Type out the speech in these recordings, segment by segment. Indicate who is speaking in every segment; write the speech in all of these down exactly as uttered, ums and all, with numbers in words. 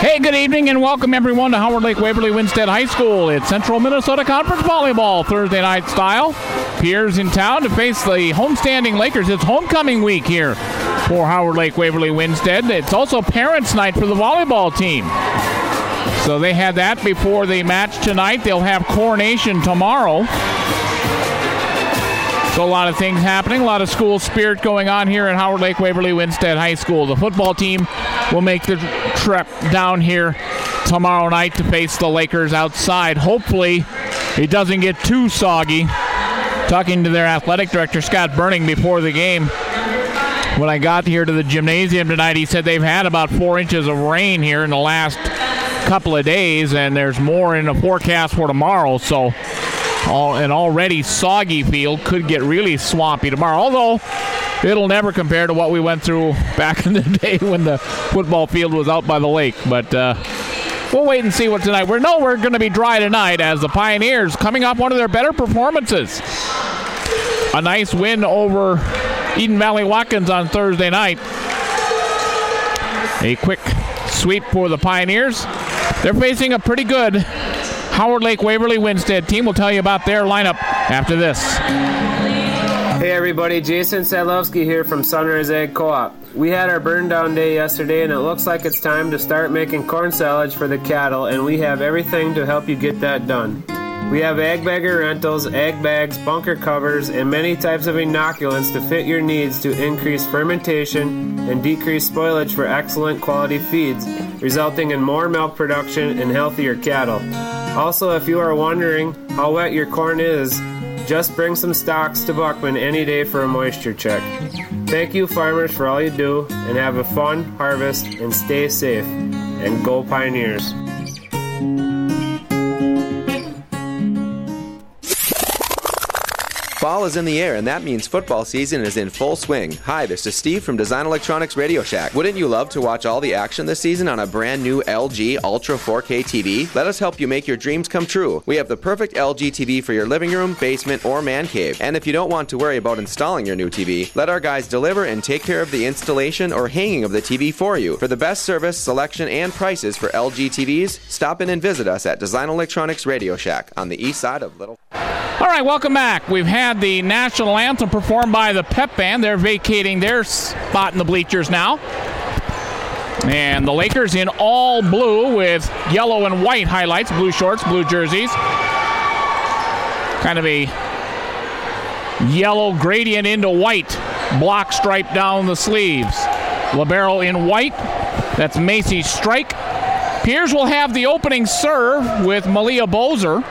Speaker 1: Hey, good evening and welcome everyone to Howard Lake Waverly Winstead High School. It's Central Minnesota Conference Volleyball Thursday night style. Pierre's in town to face the homestanding Lakers. It's homecoming week here for Howard Lake Waverly Winstead. It's also parents' night for the volleyball team. So they had that before the match tonight. They'll have coronation tomorrow. So a lot of things happening, a lot of school spirit going on here at Howard Lake Waverly Winstead High School. The football team will make the trip down here tomorrow night to face the Lakers outside. Hopefully it doesn't get too soggy. Talking to their athletic director, Scott Burning, before the game, when I got here to the gymnasium tonight, he said they've had about four inches of rain here in the last couple of days, and there's more in the forecast for tomorrow. So All, an already soggy field could get really swampy tomorrow, although it'll never compare to what we went through back in the day when the football field was out by the lake. But uh, we'll wait and see what tonight. We know we're going to be dry tonight as the Pioneers coming off one of their better performances. A nice win over Eden Valley Watkins on Thursday night. A quick sweep for the Pioneers. They're facing a pretty good Howard Lake Waverly Winstead team. Will tell you about their lineup after this.
Speaker 2: Hey everybody, Jason Sadlowski here from Sunrise Ag Co-op. We had our burn down day yesterday and it looks like it's time to start making corn silage for the cattle, and we have everything to help you get that done. We have ag bagger rentals, ag bags, bunker covers, and many types of inoculants to fit your needs to increase fermentation and decrease spoilage for excellent quality feeds, resulting in more milk production and healthier cattle. Also, if you are wondering how wet your corn is, just bring some stocks to Buckman any day for a moisture check. Thank you, farmers, for all you do, and have a fun harvest and stay safe. And go Pioneers!
Speaker 3: Fall is in the air, and that means football season is in full swing. Hi, this is Steve from Design Electronics Radio Shack. Wouldn't you love to watch all the action this season on a brand new L G Ultra four K T V? Let us help you make your dreams come true. We have the perfect L G T V for your living room, basement, or man cave. And if you don't want to worry about installing your new T V, let our guys deliver and take care of the installation or hanging of the T V for you. For the best service, selection, and prices for L G T Vs, stop in and visit us at Design Electronics Radio Shack on the east side of Little...
Speaker 1: All right, welcome back. We've had the national anthem performed by the Pep Band. They're vacating their spot in the bleachers now. And the Lakers in all blue with yellow and white highlights, blue shorts, blue jerseys. Kind of a yellow gradient into white, block stripe down the sleeves. Libero in white, that's Macy's strike. Pierre's will have the opening serve with Malia Bozer.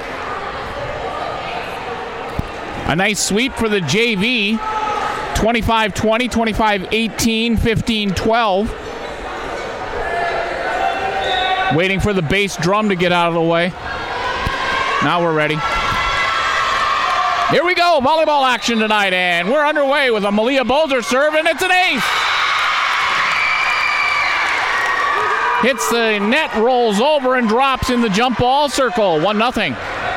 Speaker 1: A nice sweep for the J V, twenty-five twenty, twenty-five eighteen, fifteen twelve. Waiting for the bass drum to get out of the way. Now we're ready. Here we go, volleyball action tonight, and we're underway with a Malia Bozer serve, and it's an ace! Hits the net, rolls over, and drops in the jump ball circle, one nothing.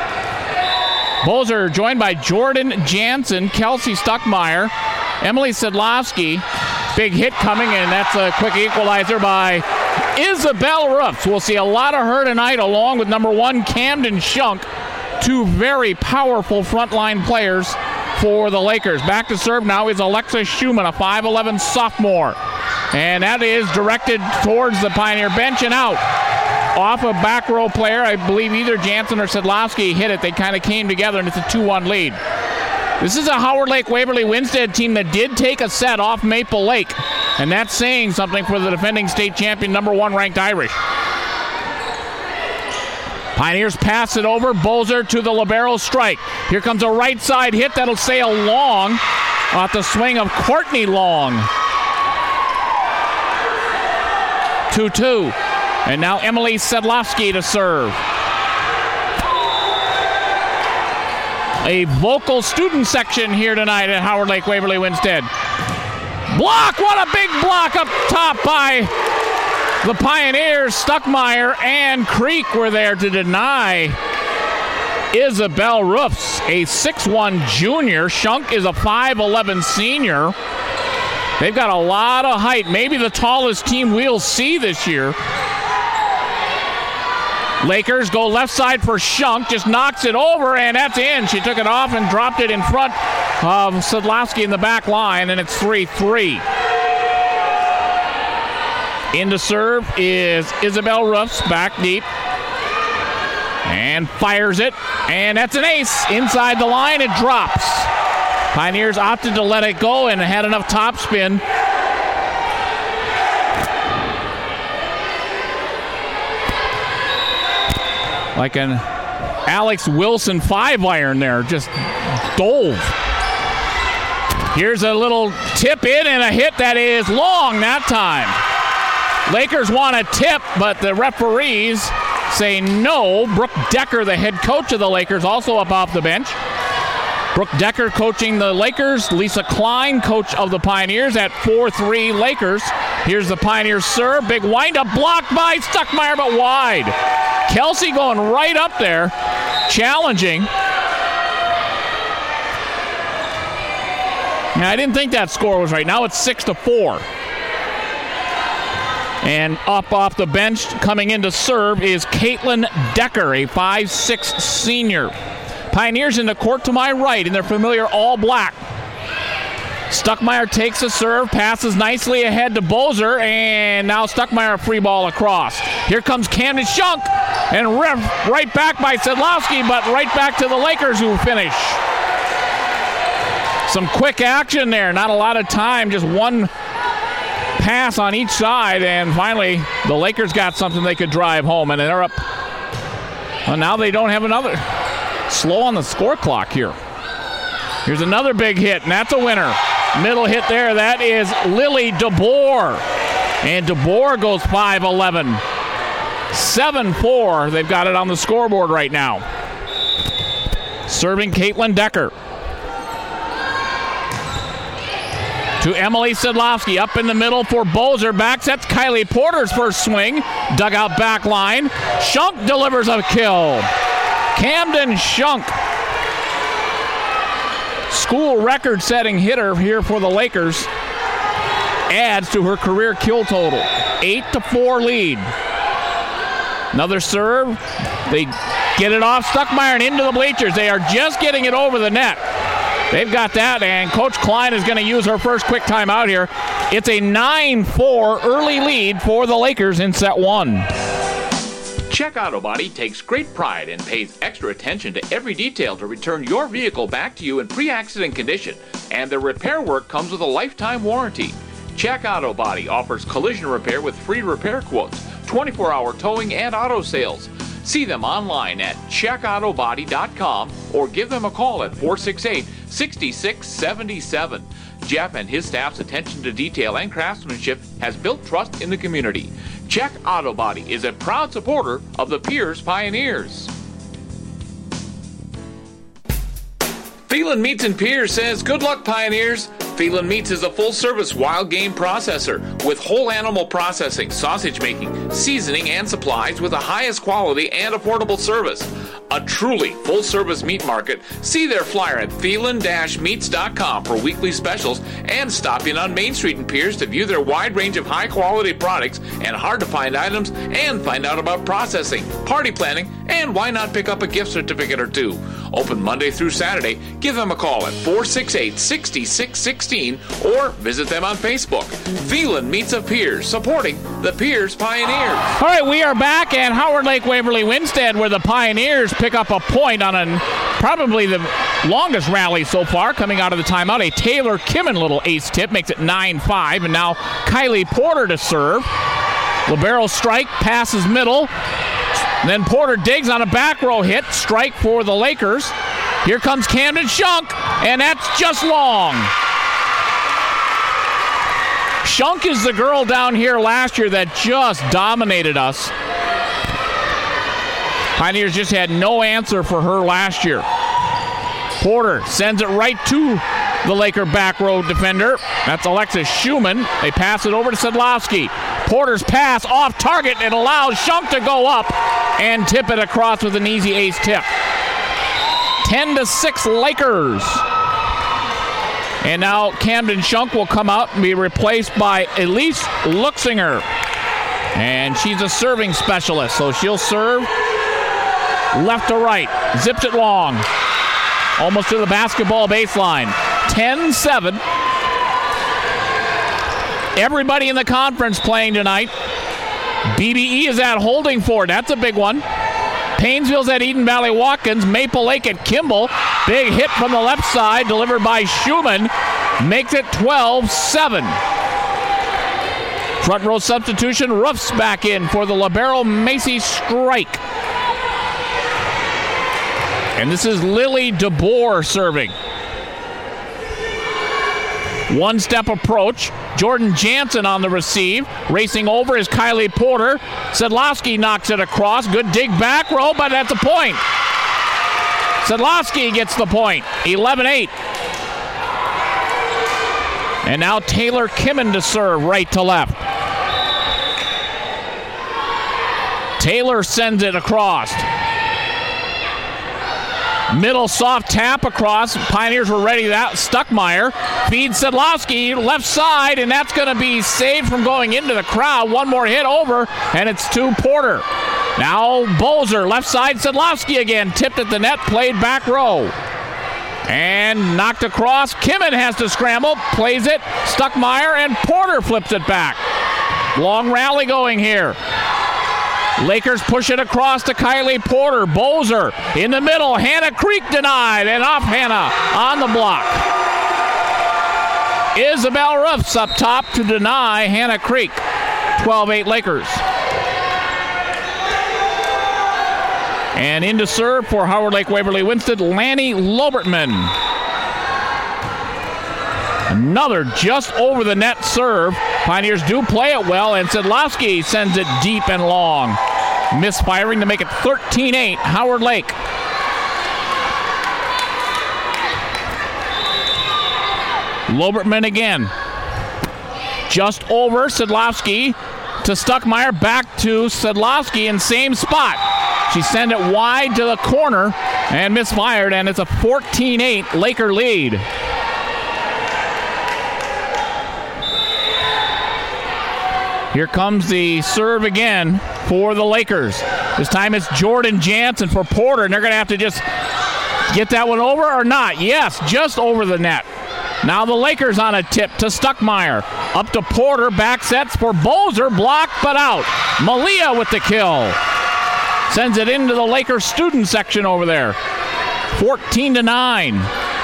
Speaker 1: Bozer joined by Jordan Jansen, Kelsey Stuckmeyer, Emily Sedlowski. Big hit coming, and that's a quick equalizer by Isabel Roofs. We'll see a lot of her tonight, along with number one, Camden Shunk. Two very powerful frontline players for the Lakers. Back to serve now is Alexa Schumann, a five eleven sophomore. And that is directed towards the Pioneer bench and out. Off a back row player, I believe either Jansen or Sedlowski hit it. They kind of came together, and it's a two one lead. This is a Howard Lake Waverly Winstead team that did take a set off Maple Lake, and that's saying something for the defending state champion, number one ranked Irish. Pioneers pass it over, Bozer to the libero strike. Here comes a right side hit that'll sail long off the swing of Courtney Long. two two. And now Emily Sedlowski to serve. A vocal student section here tonight at Howard Lake Waverly Winstead. Block! What a big block up top by the Pioneers. Stuckmeyer and Creek were there to deny Isabel Roofs, a six one junior. Shunk is a five eleven senior. They've got a lot of height, maybe the tallest team we'll see this year. Lakers go left side for Shunk, just knocks it over, and that's in. She took it off and dropped it in front of Sedlowski in the back line, and it's three three. In to serve is Isabel Roofs, back deep. And fires it, and that's an ace. Inside the line, it drops. Pioneers opted to let it go and had enough topspin. Like an Alex Wilson five iron there, just dove. Here's a little tip in and a hit that is long that time. Lakers want a tip, but the referees say no. Brooke Decker, the head coach of the Lakers, also up off the bench. Brooke Decker coaching the Lakers. Lisa Klein, coach of the Pioneers, at four three Lakers. Here's the Pioneers serve. Big windup, blocked by Stuckmeyer, but wide. Kelsey going right up there, challenging. Now, I didn't think that score was right. Now it's six to four. And up off the bench, coming in to serve, is Caitlin Decker, a five six senior. Pioneers in the court to my right in their familiar all black. Stuckmeyer takes a serve, passes nicely ahead to Bozer, and now Stuckmeyer a free ball across. Here comes Camden Shunk, and ref right back by Sedlowski, but right back to the Lakers who finish. Some quick action there, not a lot of time, just one pass on each side, and finally the Lakers got something they could drive home, and they're up. Well, now they don't have another. Slow on the score clock here. Here's another big hit, and that's a winner. Middle hit there, that is Lily DeBoer. And DeBoer goes five eleven. seven four, they've got it on the scoreboard right now. Serving Caitlin Decker. To Emily Sedlowski, up in the middle for Bozer. Back sets Kylie Porter's first swing. Dugout back line. Shunk delivers a kill. Camden Shunk. School record-setting hitter here for the Lakers. Adds to her career kill total. eight to four lead. Another serve. They get it off Stuckmeyer and into the bleachers. They are just getting it over the net. They've got that, and Coach Klein is going to use her first quick timeout here. It's a nine four early lead for the Lakers in set one.
Speaker 4: Check Auto Body takes great pride and pays extra attention to every detail to return your vehicle back to you in pre-accident condition, and their repair work comes with a lifetime warranty. Check Auto Body offers collision repair with free repair quotes, twenty-four hour towing, and auto sales. See them online at check auto body dot com or give them a call at four six eight, six six seven seven. Jeff and his staff's attention to detail and craftsmanship has built trust in the community. Check Auto Body is a proud supporter of the Pierce Pioneers. Phelan Meats and Pierce says, good luck, Pioneers. Phelan Meats is a full-service wild game processor with whole animal processing, sausage making, seasoning, and supplies with the highest quality and affordable service. A truly full-service meat market. See their flyer at phelan dash meats dot com for weekly specials, and stop in on Main Street in Pierce to view their wide range of high-quality products and hard-to-find items, and find out about processing, party planning, and why not pick up a gift certificate or two. Open Monday through Saturday. Give them a call at four six eight, six six one six or visit them on Facebook. Phelan Meats of Pierce, supporting the Pierce Pioneers.
Speaker 1: All right, we are back at Howard Lake Waverly Winstead, where the Pioneers pick up a point on a, probably the longest rally so far coming out of the timeout. A Taylor Kimmon little ace tip makes it nine five, and now Kylie Porter to serve. Libero strike, passes middle. Then Porter digs on a back row hit. Strike for the Lakers. Here comes Camden Shunk, and that's just long. Shunk is the girl down here last year that just dominated us. Pioneers just had no answer for her last year. Porter sends it right to the Laker back row defender. That's Alexis Schumann. They pass it over to Sedlowski. Porter's pass off target. It allows Shunk to go up and tip it across with an easy ace tip. ten to six Lakers. And now Camden Shunk will come out and be replaced by Elise Luxinger. And she's a serving specialist, so she'll serve left to right, zips it long, almost to the basketball baseline. ten seven. Everybody in the conference playing tonight. B B E is at Holdingford. That's a big one. Painesville's at Eden Valley Watkins. Maple Lake at Kimball. Big hit from the left side delivered by Schumann. Makes it twelve seven. Front row substitution. Roofs back in for the Libero Macy strike. And this is Lily DeBoer serving. One-step approach. Jordan Jansen on the receive. Racing over is Kylie Porter. Sedlowski knocks it across. Good dig back row, but that's a point. Sedlowski gets the point. eleven eight. And now Taylor Kimmen to serve right to left. Taylor sends it across. Middle soft tap across. Pioneers were ready. That Stuckmeyer feeds Sedlowski left side, and that's going to be saved from going into the crowd. One more hit over, and it's to Porter. Now Bolzer left side. Sedlowski again tipped at the net, played back row, and knocked across. Kimmen has to scramble, plays it. Stuckmeyer and Porter flips it back. Long rally going here. Lakers push it across to Kylie Porter. Bolzer in the middle. Hannah Creek denied, and off Hannah on the block. Isabel Roofs up top to deny Hannah Creek. twelve eight Lakers. And in to serve for Howard Lake Waverly Winston, Lanny Lobertman. Another just over the net serve. Pioneers do play it well, and Sedlowski sends it deep and long. Misfiring to make it thirteen eight, Howard Lake. Lobertman again. Just over Sedlowski to Stuckmeyer, back to Sedlowski in same spot. She sent it wide to the corner and misfired, and it's a fourteen eight Laker lead. Here comes the serve again for the Lakers. This time it's Jordan Jansen for Porter, and they're going to have to just get that one over or not. Yes, just over the net. Now the Lakers on a tip to Stuckmeyer. Up to Porter, back sets for Bolzer, blocked but out. Malia with the kill. Sends it into the Lakers student section over there. fourteen to nine.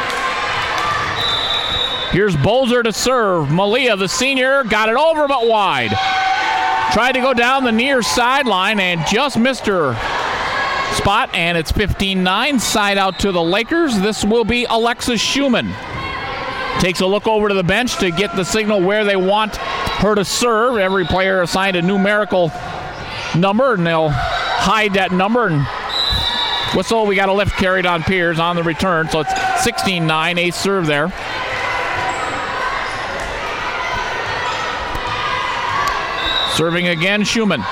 Speaker 1: Here's Bolzer to serve. Malia, the senior, got it over but wide. Tried to go down the near sideline and just missed her spot, and it's fifteen nine. Side out to the Lakers. This will be Alexis Schumann. Takes a look over to the bench to get the signal where they want her to serve. Every player assigned a numerical number, and they'll hide that number and whistle. We got a lift carried on Piers on the return, so it's sixteen nine. Ace serve there. Serving again, Schumann.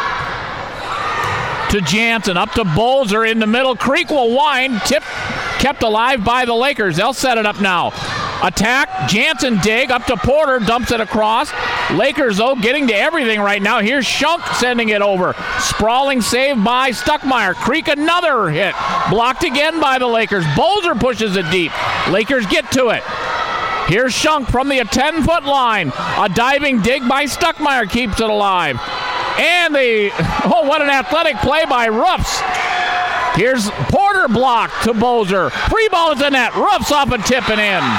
Speaker 1: To Jansen, up to Bolzer in the middle. Creek will wind, tip kept alive by the Lakers. They'll set it up now. Attack, Jansen dig, up to Porter, dumps it across. Lakers, though, getting to everything right now. Here's Shunk sending it over. Sprawling save by Stuckmeyer. Creek another hit. Blocked again by the Lakers. Bolzer pushes it deep. Lakers get to it. Here's Shunk from the ten-foot line. A diving dig by Stuckmeyer keeps it alive. And the, oh, what an athletic play by Roofs. Here's Porter blocked to Bolzer. Free ball at the net. Roofs off a tip and in.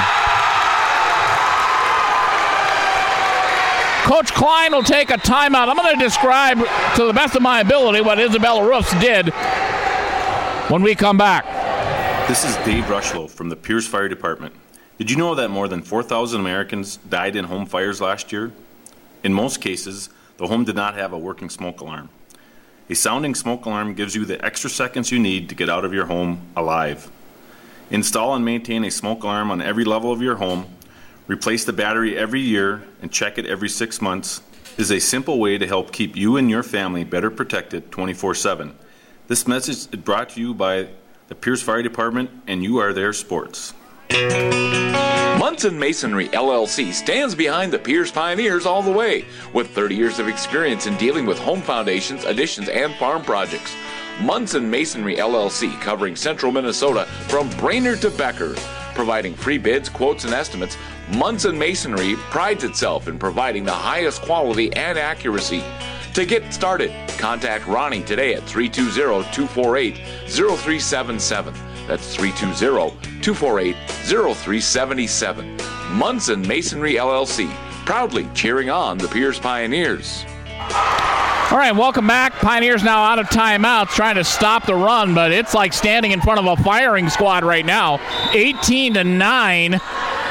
Speaker 1: Coach Klein will take a timeout. I'm going to describe to the best of my ability what Isabella Roofs did when we come back.
Speaker 5: This is Dave Rushlow from the Pierce Fire Department. Did you know that more than four thousand Americans died in home fires last year? In most cases, the home did not have a working smoke alarm. A sounding smoke alarm gives you the extra seconds you need to get out of your home alive. Install and maintain a smoke alarm on every level of your home. Replace the battery every year and check it every six months is a simple way to help keep you and your family better protected twenty-four seven. This message is brought to you by the Pierce Fire Department, and you are their sports.
Speaker 4: Munson Masonry, L L C stands behind the Pierce Pioneers all the way, with thirty years of experience in dealing with home foundations, additions, and farm projects. Munson Masonry, L L C, covering central Minnesota from Brainerd to Becker. Providing free bids, quotes, and estimates, Munson Masonry prides itself in providing the highest quality and accuracy. To get started, contact Ronnie today at three two zero, two four eight, zero three seven seven. That's three two zero, two four eight, zero three seven seven. Munson Masonry, L L C, proudly cheering on the Pierce Pioneers.
Speaker 1: All right, welcome back. Pioneers now out of timeouts, trying to stop the run, but it's like standing in front of a firing squad right now. eighteen to nine.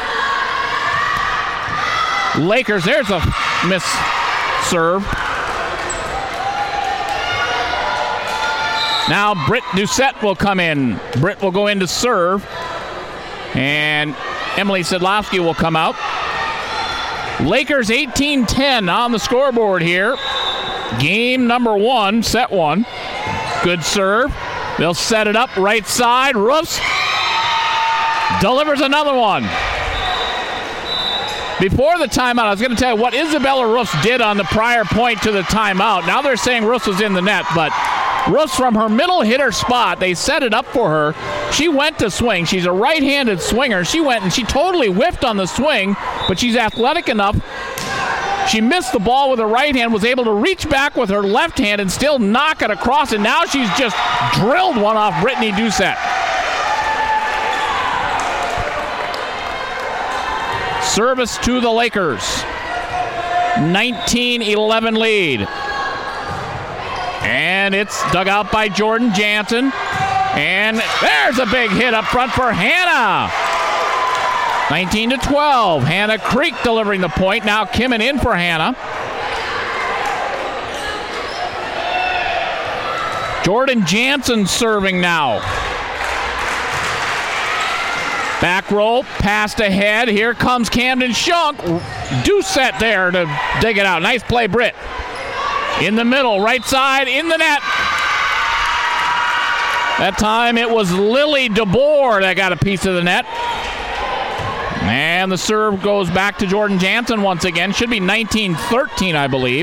Speaker 1: Lakers, there's a miss serve. Now Britt Doucette will come in. Britt will go in to serve. And Emily Sedlowski will come out. Lakers eighteen ten on the scoreboard here. Game number one, set one. Good serve. They'll set it up right side. Roofs delivers another one. Before the timeout, I was going to tell you what Isabella Roofs did on the prior point to the timeout. Now they're saying Roofs was in the net, but Roofs from her middle hitter spot, they set it up for her. She went to swing. She's a right-handed swinger. She went and she totally whiffed on the swing, but she's athletic enough. She missed the ball with her right hand, was able to reach back with her left hand and still knock it across, and now she's just drilled one off Brittany Doucette. Service to the Lakers. nineteen eleven lead. And it's dug out by Jordan Jansen. And there's a big hit up front for Hannah. nineteen to twelve. Hannah Creek delivering the point. Now Kimmin in for Hannah. Jordan Jansen serving now. Back row, passed ahead. Here comes Camden Shunk. Doucette there to dig it out. Nice play, Britt. In the middle, right side, in the net. That time it was Lily DeBoer that got a piece of the net. And the serve goes back to Jordan Jansen once again. Should be nineteen thirteen, I believe.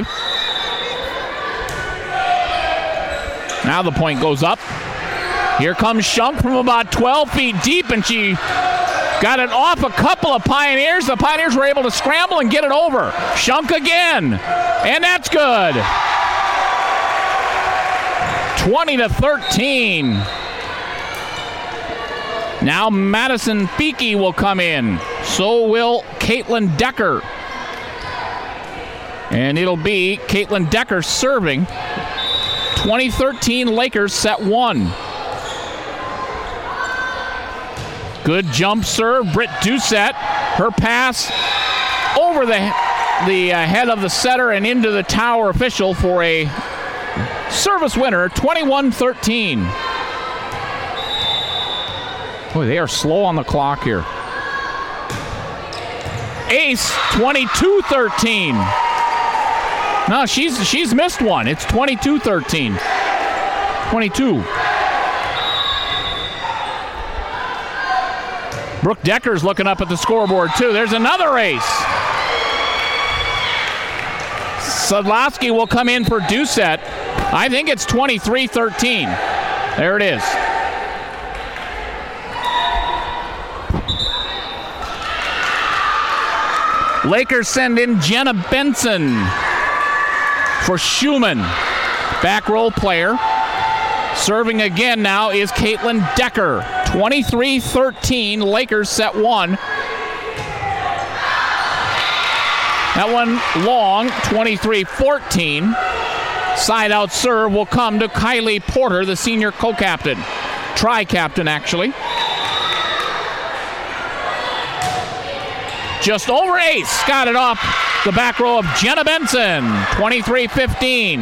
Speaker 1: Now the point goes up. Here comes Shunk from about twelve feet deep, and she got it off a couple of Pioneers. The Pioneers were able to scramble and get it over. Shunk again, and that's good. twenty to thirteen. Now Madison Feeke will come in. So will Caitlin Decker. And it'll be Caitlin Decker serving. twenty thirteen Lakers set one. Good jump serve, Britt Doucette. Her pass over the, the uh, head of the setter and into the tower official for a service winner, twenty-one thirteen. Boy, they are slow on the clock here. Ace, twenty-two thirteen. No, she's she's missed one. It's twenty-two thirteen. twenty-two. Brooke Decker's looking up at the scoreboard, too. There's another ace. Sedlowski will come in for Doucette. I think it's twenty-three thirteen. There it is. Lakers send in Jenna Benson for Schumann. Back row player. Serving again now is Caitlin Decker. twenty-three thirteen, Lakers set one. That one long, twenty-three fourteen. Side out serve will come to Kylie Porter, the senior co-captain. Tri-captain, actually. Just over ace. Got it off the back row of Jenna Benson. twenty-three fifteen.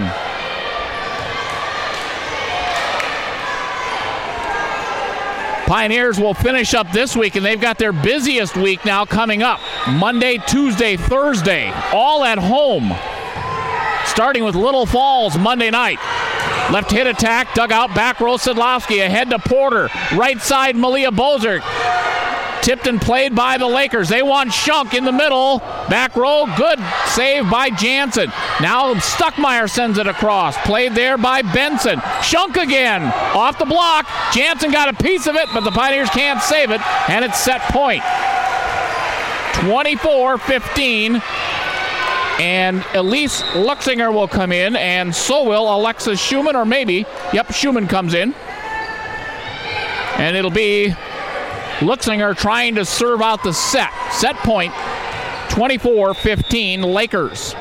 Speaker 1: Pioneers will finish up this week, and they've got their busiest week now coming up. Monday, Tuesday, Thursday, all at home. Starting with Little Falls Monday night. Left hit attack, dug out, back row Sedlowski, ahead to Porter. Right side, Malia Bozer. Tipped and played by the Lakers. They want Shunk in the middle. Back row, good save by Jansen. Now Stuckmeyer sends it across. Played there by Benson. Shunk again. Off the block. Jansen got a piece of it, but the Pioneers can't save it, and it's set point. twenty-four fifteen. And Elise Luxinger will come in, and so will Alexis Schumann, or maybe, yep, Schumann comes in. And it'll be Luxinger trying to serve out the set. Set point, twenty-four fifteen, Lakers.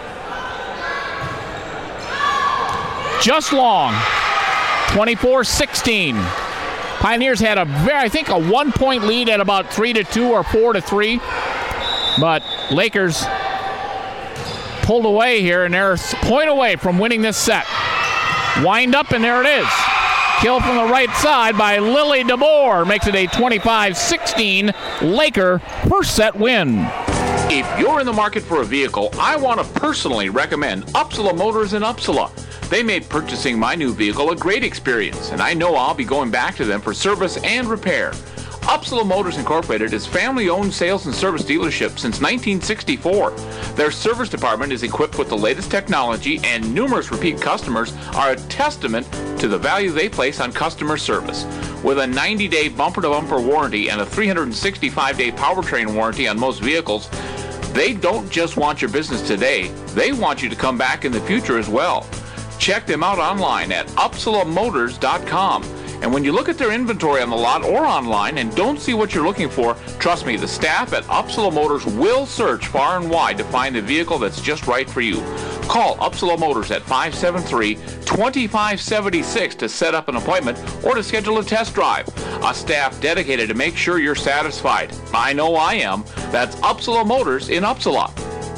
Speaker 1: Just long, twenty-four sixteen. Pioneers had a very, I think, a one-point lead at about three to two or four to three. But Lakers pulled away here, and they're a point away from winning this set. Wind up, and there it is. Kill from the right side by Lily DeBoer makes it a twenty-five sixteen Laker first set win.
Speaker 4: If you're in the market for a vehicle, I want to personally recommend Upsala Motors in Upsala. They made purchasing my new vehicle a great experience, and I know I'll be going back to them for service and repair. Upsala Motors Incorporated is family-owned sales and service dealership since nineteen sixty-four. Their service department is equipped with the latest technology, and numerous repeat customers are a testament to the value they place on customer service. With a ninety-day bumper-to-bumper warranty and a three hundred sixty-five day powertrain warranty on most vehicles, they don't just want your business today, they want you to come back in the future as well. Check them out online at upsala motors dot com. And when you look at their inventory on the lot or online and don't see what you're looking for, trust me, the staff at Upsala Motors will search far and wide to find a vehicle that's just right for you. Call Upsala Motors at five seven three, two five seven six to set up an appointment or to schedule a test drive. A staff dedicated to make sure you're satisfied. I know I am. That's Upsala Motors in Upsala.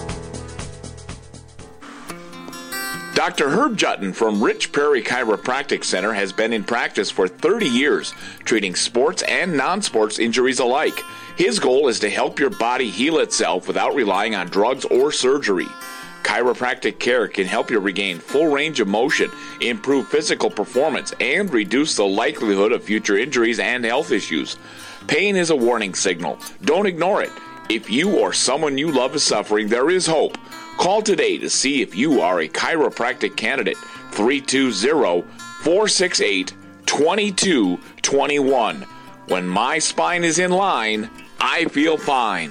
Speaker 4: Doctor Herb Jutton from Rich Prairie Chiropractic Center has been in practice for thirty years, treating sports and non-sports injuries alike. His goal is to help your body heal itself without relying on drugs or surgery. Chiropractic care can help you regain full range of motion, improve physical performance, and reduce the likelihood of future injuries and health issues. Pain is a warning signal. Don't ignore it. If you or someone you love is suffering, there is hope. Call today to see if you are a chiropractic candidate. three two zero, four six eight, two two two one. When my spine is in line, I feel fine.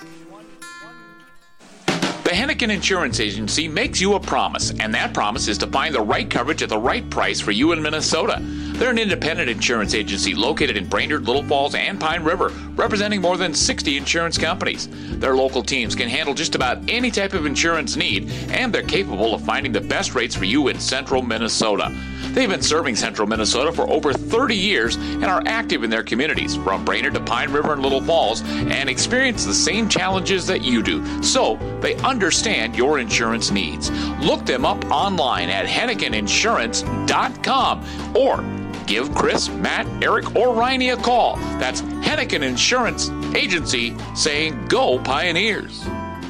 Speaker 4: The Hennigan Insurance Agency makes you a promise, and that promise is to find the right coverage at the right price for you in Minnesota. They're an independent insurance agency located in Brainerd, Little Falls, and Pine River, representing more than sixty insurance companies. Their local teams can handle just about any type of insurance need, and they're capable of finding the best rates for you in central Minnesota. They've been serving central Minnesota for over thirty years and are active in their communities, from Brainerd to Pine River and Little Falls, and experience the same challenges that you do. So they understand your insurance needs. Look them up online at hennigan insurance dot com or give Chris, Matt, Eric, or Riney a call. That's Hennigan Insurance Agency, saying go Pioneers.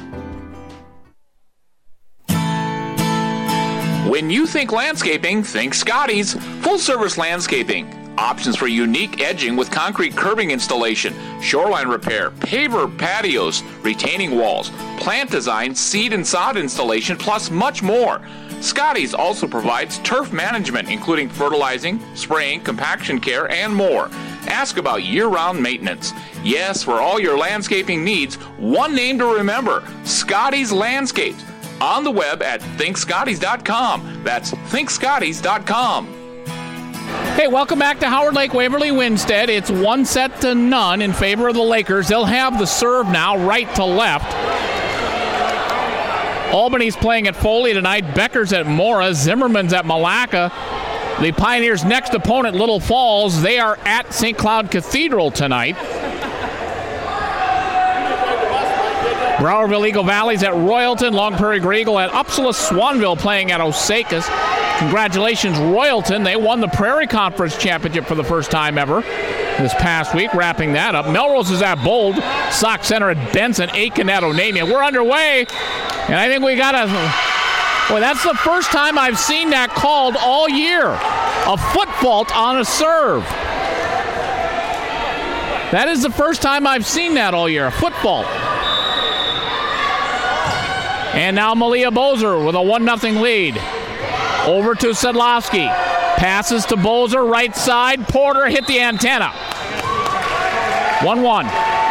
Speaker 4: When you think landscaping, think Scotty's. Full-service landscaping. Options for unique edging with concrete curbing installation, shoreline repair, paver patios, retaining walls, plant design, seed and sod installation, plus much more. Scotty's also provides turf management, including fertilizing, spraying, compaction care, and more. Ask about year-round maintenance. Yes, for all your landscaping needs, one name to remember, Scotty's Landscapes. On the web at think scotties dot com. That's think scotties dot com.
Speaker 1: Hey, welcome back to Howard Lake Waverly Winstead. It's one set to none in favor of the Lakers. They'll have the serve now, right to left. Albany's playing at Foley tonight. Becker's at Mora. Zimmerman's at Malacca. The Pioneers' next opponent, Little Falls, they are at Saint Cloud Cathedral tonight. Browerville Eagle Valley's at Royalton. Long Prairie Grey Eagle at Upsala. Swanville playing at Osakis. Congratulations, Royalton. They won the Prairie Conference Championship for the first time ever this past week, wrapping that up. Melrose is at Bold. Sock Center at Benson. Aiken at Onamia. We're underway, and I think we got a... Boy, that's the first time I've seen that called all year. A foot fault on a serve. That is the first time I've seen that all year, a football. And now Malia Bozer with a one nothing lead. Over to Sedlowski. Passes to Bozer, right side. Porter hit the antenna. one one.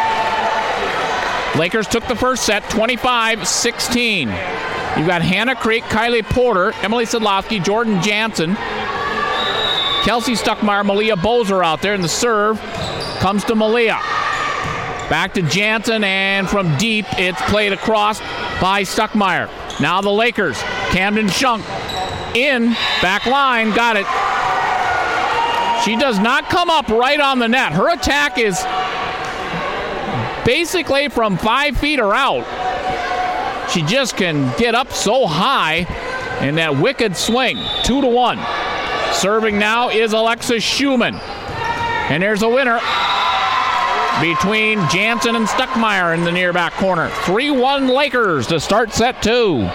Speaker 1: Lakers took the first set, twenty-five sixteen. You've got Hannah Creek, Kylie Porter, Emily Sedlowski, Jordan Jansen, Kelsey Stuckmeyer, Malia Bozer out there, and the serve comes to Malia. Back to Jansen, and from deep, it's played across by Stuckmeyer. Now the Lakers. Camden Shunk in, back line, got it. She does not come up right on the net. Her attack is basically from five feet or out. She just can get up so high in that wicked swing. Two to one. Serving now is Alexis Schumann. And there's a winner between Jansen and Stuckmeyer in the near back corner. three one Lakers to start set two.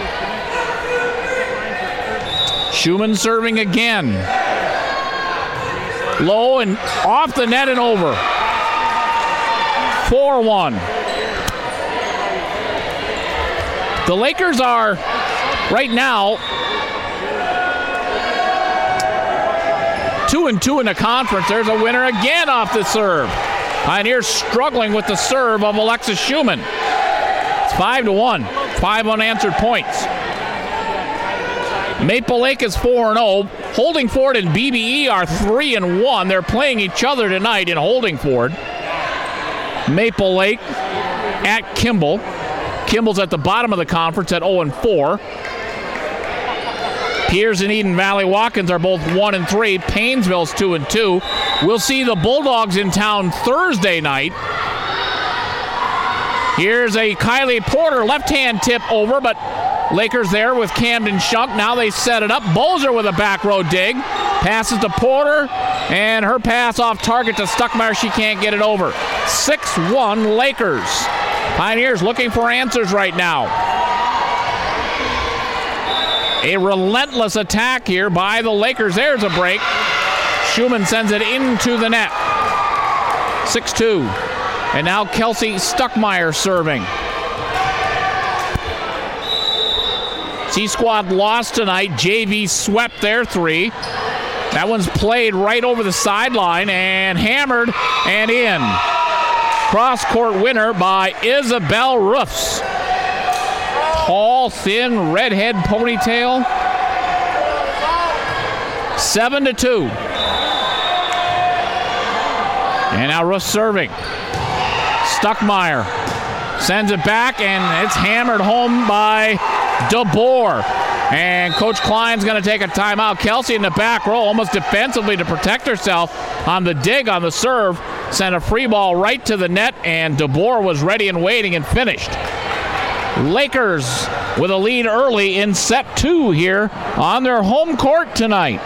Speaker 1: Schumann serving again. Low and off the net and over. four one. The Lakers are right now two and two in the conference. There's a winner again off the serve. Pioneers struggling with the serve of Alexis Schumann. It's five to one. Five unanswered points. Maple Lake is four and oh. Holdingford and B B E are three and one. They're playing each other tonight in Holdingford. Maple Lake at Kimball. Kimball's at the bottom of the conference at oh and four. Piers and Eden Valley Watkins are both one and three. Paynesville's two and two. We'll see the Bulldogs in town Thursday night. Here's a Kylie Porter left-hand tip over, but Lakers there with Camden Shunk. Now they set it up. Bozer with a back row dig. Passes to Porter, and her pass off target to Stuckmeyer. She can't get it over. six one Lakers. Pioneers looking for answers right now. A relentless attack here by the Lakers. There's a break. Schumann sends it into the net. six two. And now Kelsey Stuckmeyer serving. C-Squad lost tonight. J V swept their three. That one's played right over the sideline and hammered and in. Cross-court winner by Isabel Roofs. Tall, thin, redhead ponytail. Seven to two. And now Roofs serving. Stuckmeyer sends it back, and it's hammered home by DeBoer. And Coach Klein's going to take a timeout. Kelsey in the back row, almost defensively to protect herself on the dig on the serve. Sent a free ball right to the net, and DeBoer was ready and waiting and finished. Lakers with a lead early in set two here on their home court tonight.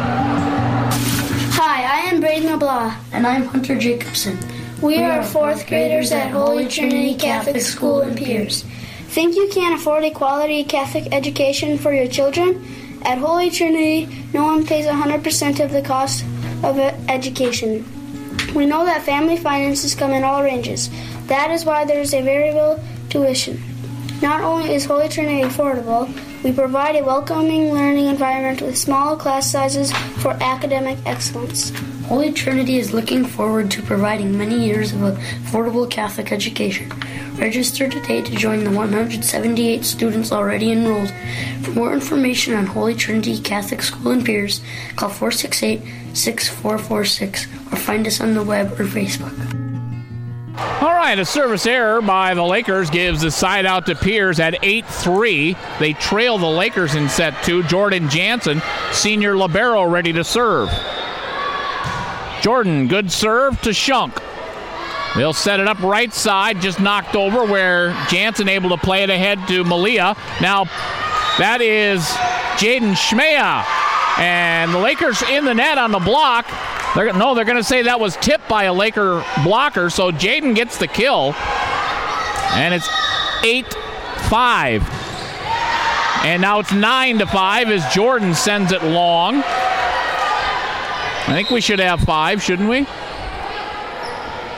Speaker 6: Hi, I am Braden LeBlanc.
Speaker 7: And I'm Hunter Jacobson.
Speaker 6: We, we are fourth graders at Holy Trinity Catholic School in Piers. Think you can't afford a quality Catholic education for your children? At Holy Trinity, no one pays one hundred percent of the cost of education. We know that family finances come in all ranges. That is why there is a variable tuition. Not only is Holy Trinity affordable, we provide a welcoming learning environment with small class sizes for academic excellence.
Speaker 7: Holy Trinity is looking forward to providing many years of affordable Catholic education. Register today to join the one hundred seventy-eight students already enrolled. For more information on Holy Trinity Catholic School in Piers, call four six eight, six four four six or find us on the web or Facebook.
Speaker 1: All right, a service error by the Lakers gives the side out to Piers at eight three. They trail the Lakers in set two. Jordan Jansen, senior libero, ready to serve. Jordan, good serve to Shunk. They'll set it up right side, just knocked over where Jansen able to play it ahead to Malia. Now, that is Jaden Schmea. And the Lakers in the net on the block. They're, no, they're going to say that was tipped by a Laker blocker, so Jaden gets the kill. And it's eight five. And now it's nine to five as Jordan sends it long. I think we should have five, shouldn't we?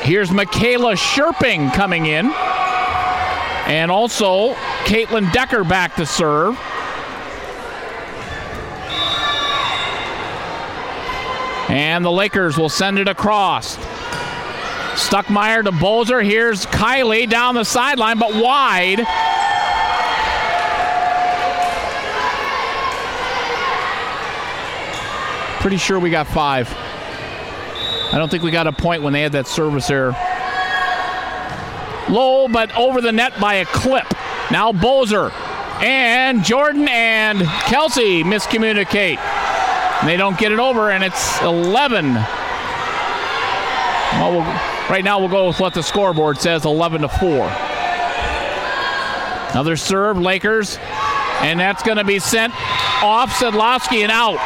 Speaker 1: Here's Michaela Sherping coming in. And also Caitlin Decker back to serve. And the Lakers will send it across. Stuckmeyer to Bozer. Here's Kylie down the sideline, but wide. Pretty sure we got five. I don't think we got a point when they had that service error. Low, but over the net by a clip. Now Bozer and Jordan and Kelsey miscommunicate. And they don't get it over, and it's eleven. Well, we'll, right now we'll go with what the scoreboard says, eleven to four. Another serve, Lakers, and that's going to be sent off Sedlowski and out.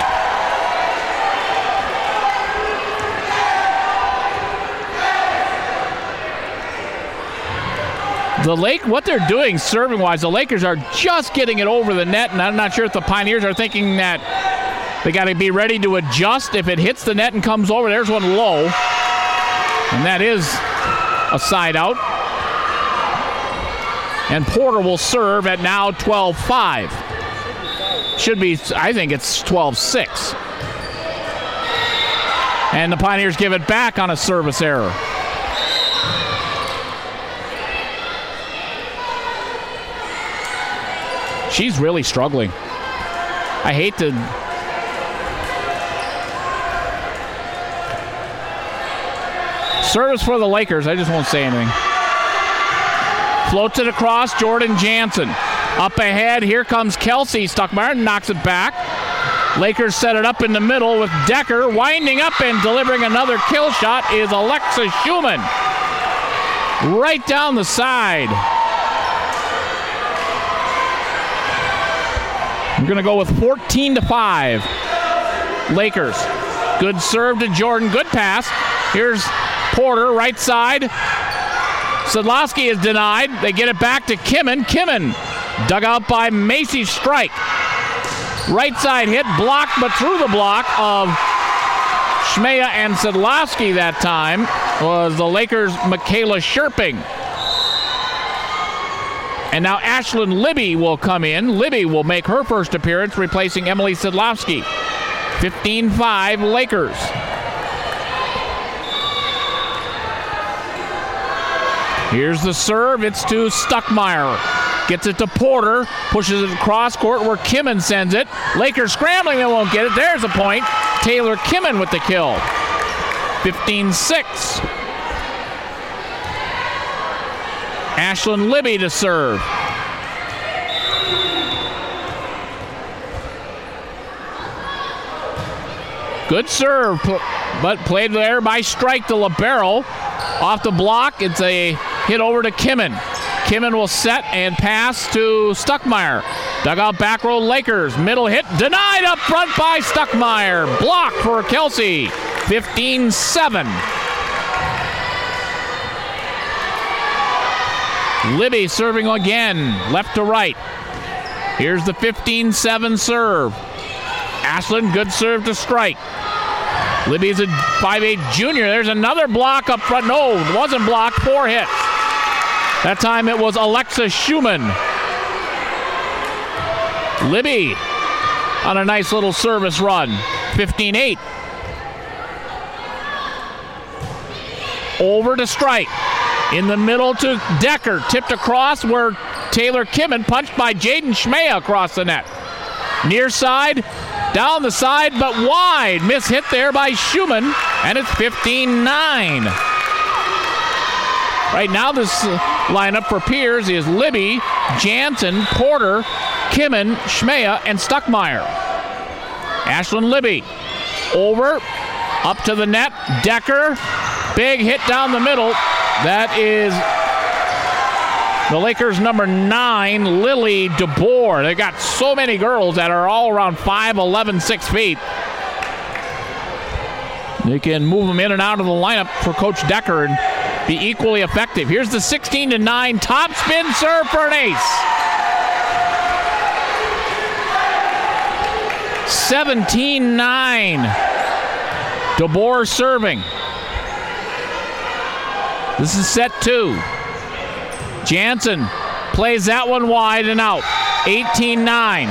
Speaker 1: The Lake, what they're doing serving-wise, the Lakers are just getting it over the net, and I'm not sure if the Pioneers are thinking that they got to be ready to adjust if it hits the net and comes over. There's one low, and that is a side out. And Porter will serve at now twelve five. Should be, I think it's twelve six. And the Pioneers give it back on a service error. She's really struggling. I hate to... Service for the Lakers. I just won't say anything. Floats it across. Jordan Jansen. Up ahead. Here comes Kelsey. Stuckmeyer knocks it back. Lakers set it up in the middle with Decker. Winding up and delivering another kill shot is Alexa Schumann. Right down the side. We're going to go with fourteen to five. Lakers. Good serve to Jordan. Good pass. Here's Porter, right side. Sedlowski is denied. They get it back to Kimmin. Kimmin dug out by Macy Strike. Right side hit, blocked, but through the block of Schmea and Sedlowski that time was the Lakers' Michaela Sherping. And now Ashlyn Libby will come in. Libby will make her first appearance, replacing Emily Sedlowski. fifteen five Lakers. Here's the serve. It's to Stuckmeyer. Gets it to Porter. Pushes it across court where Kimmin sends it. Lakers scrambling. They won't get it. There's a point. Taylor Kimmin with the kill. fifteen six. Ashlyn Libby to serve. Good serve, but played there by Strike to libero. Off the block, it's a hit over to Kimmin. Kimmin will set and pass to Stuckmeyer. Dugout back row Lakers. Middle hit denied up front by Stuckmeyer. Block for Kelsey. fifteen seven. Libby serving again, left to right. Here's the fifteen seven serve. Ashlyn, good serve to Strike. Libby's a five eight junior. There's another block up front. No, it wasn't blocked. Four hits. That time it was Alexa Schumann. Libby on a nice little service run. fifteen eight. Over to Strike. In the middle to Decker. Tipped across where Taylor Kimmin punched by Jaden Schmea across the net. Near side. Down the side, but wide. Miss hit there by Schumann, and it's fifteen nine. Right now, this uh, lineup for Pierce is Libby, Jansen, Porter, Kimmin, Schmea, and Stuckmeyer. Ashlyn Libby. Over, up to the net. Decker. Big hit down the middle. That is the Lakers' number nine, Lily DeBoer. They got so many girls that are all around five eleven, six feet. They can move them in and out of the lineup for Coach Decker and be equally effective. Here's the sixteen to nine top spin serve for an ace. seventeen nine. DeBoer serving. This is set two. Jansen plays that one wide and out. eighteen nine.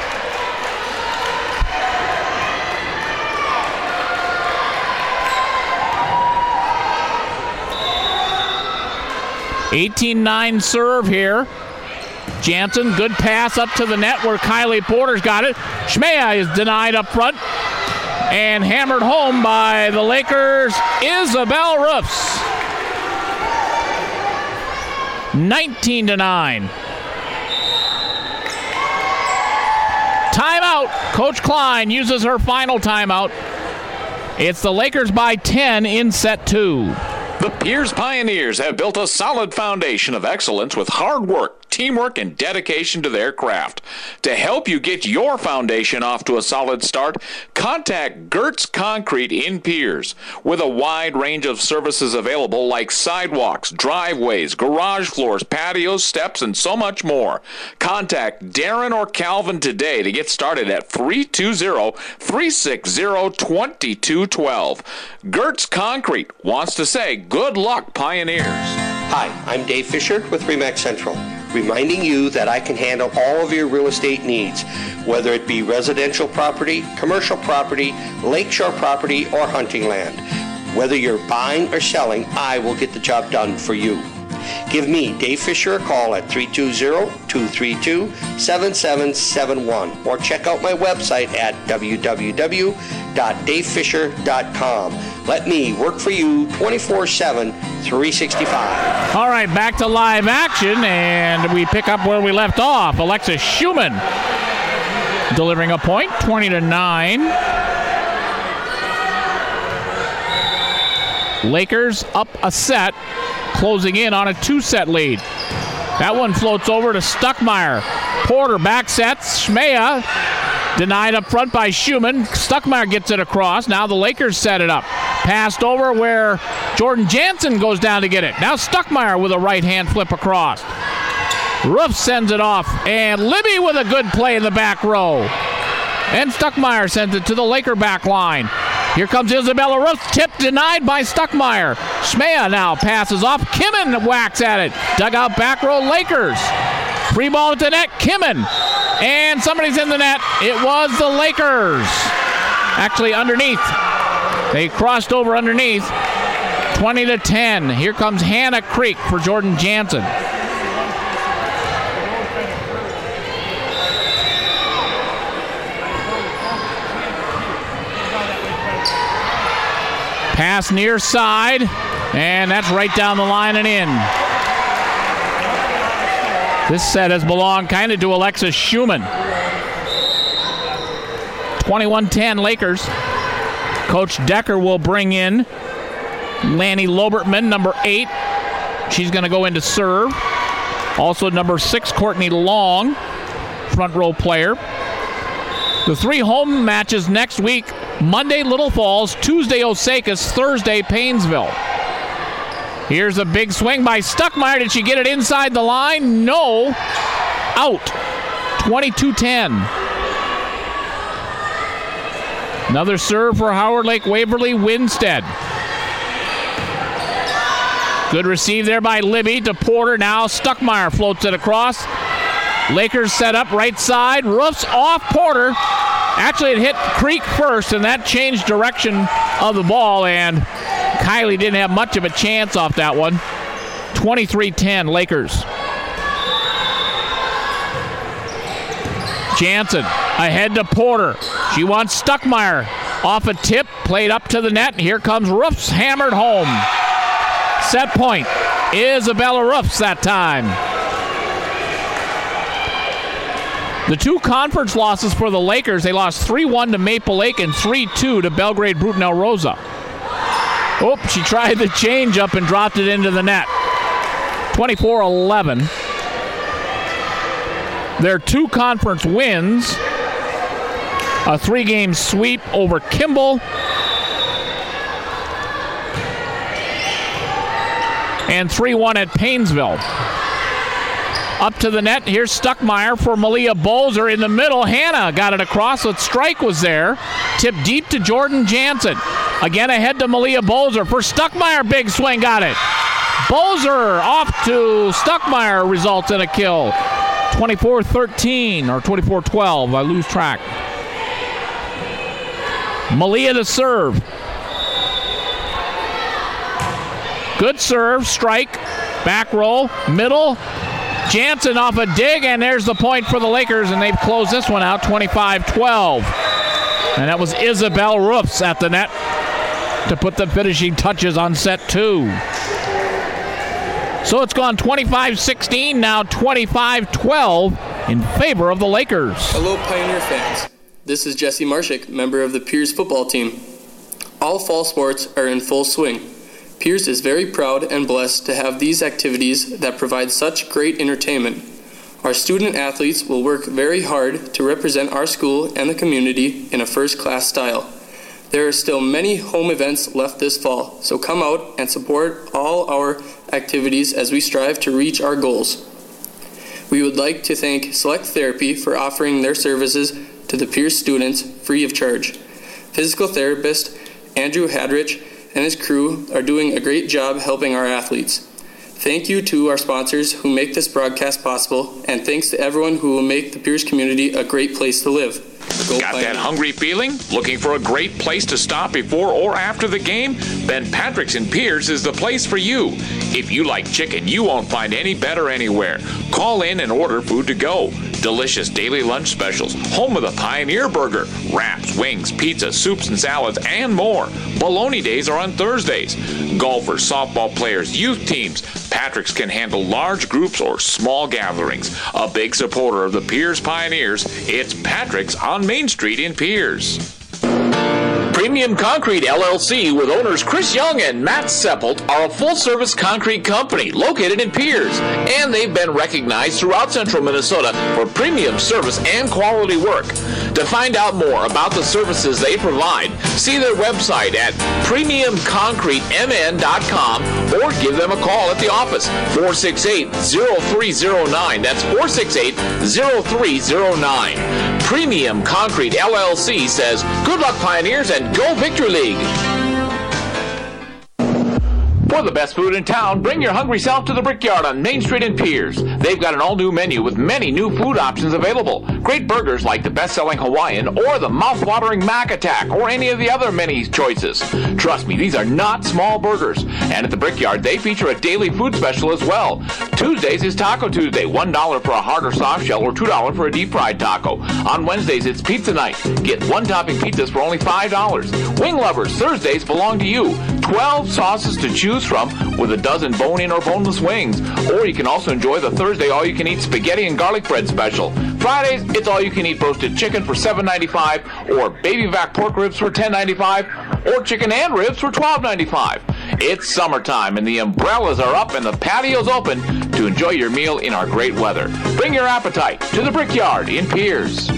Speaker 1: eighteen nine serve here. Jansen, good pass up to the net where Kylie Porter's got it. Schmea is denied up front and hammered home by the Lakers' Isabel Roofs. nineteen to nine. Timeout. Coach Klein uses her final timeout. It's the Lakers by ten in set two.
Speaker 4: The Pierce Pioneers have built a solid foundation of excellence with hard work, teamwork, and dedication to their craft. To help you get your foundation off to a solid start, contact Gertz Concrete in Pierce. With a wide range of services available like sidewalks, driveways, garage floors, patios, steps, and so much more. Contact Darren or Calvin today to get started at three two zero, three six zero, two two one two. Gertz Concrete wants to say good luck, Pioneers.
Speaker 8: Hi, I'm Dave Fisher with RE/MAX Central, reminding you that I can handle all of your real estate needs, whether it be residential property, commercial property, lakeshore property, or hunting land. Whether you're buying or selling, I will get the job done for you. Give me, Dave Fisher, a call at three two zero, two three two, seven seven seven one or check out my website at w w w dot dave fisher dot com. Let me work for you twenty-four seven, three sixty-five.
Speaker 1: All right, back to live action, and we pick up where we left off. Alexis Schumann delivering a point, twenty to nine. Lakers up a set, closing in on a two-set lead. That one floats over to Stuckmeyer. Porter back sets. Schmea denied up front by Schumann. Stuckmeyer gets it across. Now the Lakers set it up. Passed over where Jordan Jansen goes down to get it. Now Stuckmeyer with a right-hand flip across. Roof sends it off. And Libby with a good play in the back row. And Stuckmeyer sends it to the Laker back line. Here comes Isabella Roof. Tip denied by Stuckmeyer. Schmea now passes off. Kimmin whacks at it. Dugout back row Lakers. Free ball to net. Kimmin. And somebody's in the net. It was the Lakers. Actually underneath. They crossed over underneath. twenty to ten. Here comes Hannah Creek for Jordan Jansen. Pass near side, and that's right down the line and in. This set has belonged kind of to Alexis Schumann. twenty-one ten Lakers. Coach Decker will bring in Lanny Lobertman, number eight. She's going to go into serve. Also number six, Courtney Long, front row player. The three home matches next week: Monday, Little Falls; Tuesday, Osakis; Thursday, Paynesville. Here's a big swing by Stuckmeyer. Did she get it inside the line? No. Out. twenty-two ten. Another serve for Howard Lake Waverly Winstead. Good receive there by Libby to Porter. Now Stuckmeyer floats it across. Lakers set up right side. Roofs off Porter. Actually, it hit Creek first, and that changed direction of the ball, and Kylie didn't have much of a chance off that one. twenty-three ten Lakers. Jansen ahead to Porter. She wants Stuckmeyer. Off a tip, played up to the net, and here comes Roofs, hammered home. Set point. Isabella Roofs that time. The two conference losses for the Lakers, they lost three one to Maple Lake and three two to Belgrade Brutenell Rosa. Oh, she tried the change up and dropped it into the net. twenty-four eleven. Their two conference wins, a three-game sweep over Kimball and three one at Paynesville. Up to the net, here's Stuckmeyer for Malia Bolzer in the middle. Hannah got it across, but strike was there. Tip deep to Jordan Jansen. Again ahead to Malia Bolzer for Stuckmeyer, big swing, got it. Bozer off to Stuckmeyer, results in a kill. twenty-four thirteen or twenty-four twelve. I lose track. Malia to serve. Good serve, strike, back roll, middle. Jansen off a dig, and there's the point for the Lakers, and they've closed this one out twenty-five twelve. And that was Isabel Roofs at the net to put the finishing touches on set two. So it's gone twenty-five sixteen, now twenty-five twelve in favor of the Lakers.
Speaker 9: Hello, Pioneer fans. This is Jesse Marshick, member of the Piers football team. All fall sports are in full swing. Piers is very proud and blessed to have these activities that provide such great entertainment. Our student athletes will work very hard to represent our school and the community in a first-class style. There are still many home events left this fall, so come out and support all our activities as we strive to reach our goals. We would like to thank Select Therapy for offering their services to the Piers students free of charge. Physical therapist Andrew Hadrich and his crew are doing a great job helping our athletes. Thank you to our sponsors who make this broadcast possible, and thanks to everyone who will make the Piers community a great place to live. Go
Speaker 4: Got
Speaker 9: Pioneers.
Speaker 4: that hungry feeling? Looking for a great place to stop before or after the game? Then Patrick's in Piers is the place for you. If you like chicken, you won't find any better anywhere. Call in and order food to go. Delicious daily lunch specials, home of the Pioneer Burger, wraps, wings, pizza, soups and salads, and more. Bologna days are on Thursdays. Golfers, softball players, youth teams, Patrick's can handle large groups or small gatherings. A big supporter of the Piers Pioneers, it's Patrick's on Main Street in Piers. Premium Concrete L L C with owners Chris Young and Matt Seppelt are a full-service concrete company located in Piers, and they've been recognized throughout central Minnesota for premium service and quality work. To find out more about the services they provide, see their website at premium concrete m n dot com or give them a call at the office, four six eight, zero three zero nine. That's four six eight, zero three zero nine. Premium Concrete L L C says, good luck, Pioneers, and go Victory League. For the best food in town, bring your hungry self to the Brickyard on Main Street in Piers. They've got an all-new menu with many new food options available. Great burgers like the best-selling Hawaiian or the mouth-watering Mac Attack or any of the other many choices. Trust me, these are not small burgers. And at the Brickyard, they feature a daily food special as well. Tuesdays is Taco Tuesday, one dollar for a hard or soft shell or two dollars for a deep-fried taco. On Wednesdays, it's Pizza Night. Get one-topping pizzas for only five dollars. Wing Lovers, Thursdays belong to you. twelve sauces to choose from with a dozen bone-in or boneless wings. Or you can also enjoy the Thursday all-you-can-eat spaghetti and garlic bread special. Fridays, it's all-you-can-eat roasted chicken for seven ninety-five, or baby back pork ribs for ten ninety-five, or chicken and ribs for twelve ninety-five. It's summertime, and the umbrellas are up and the patio's open to enjoy your meal in our great weather. Bring your appetite to the Brickyard in Piers.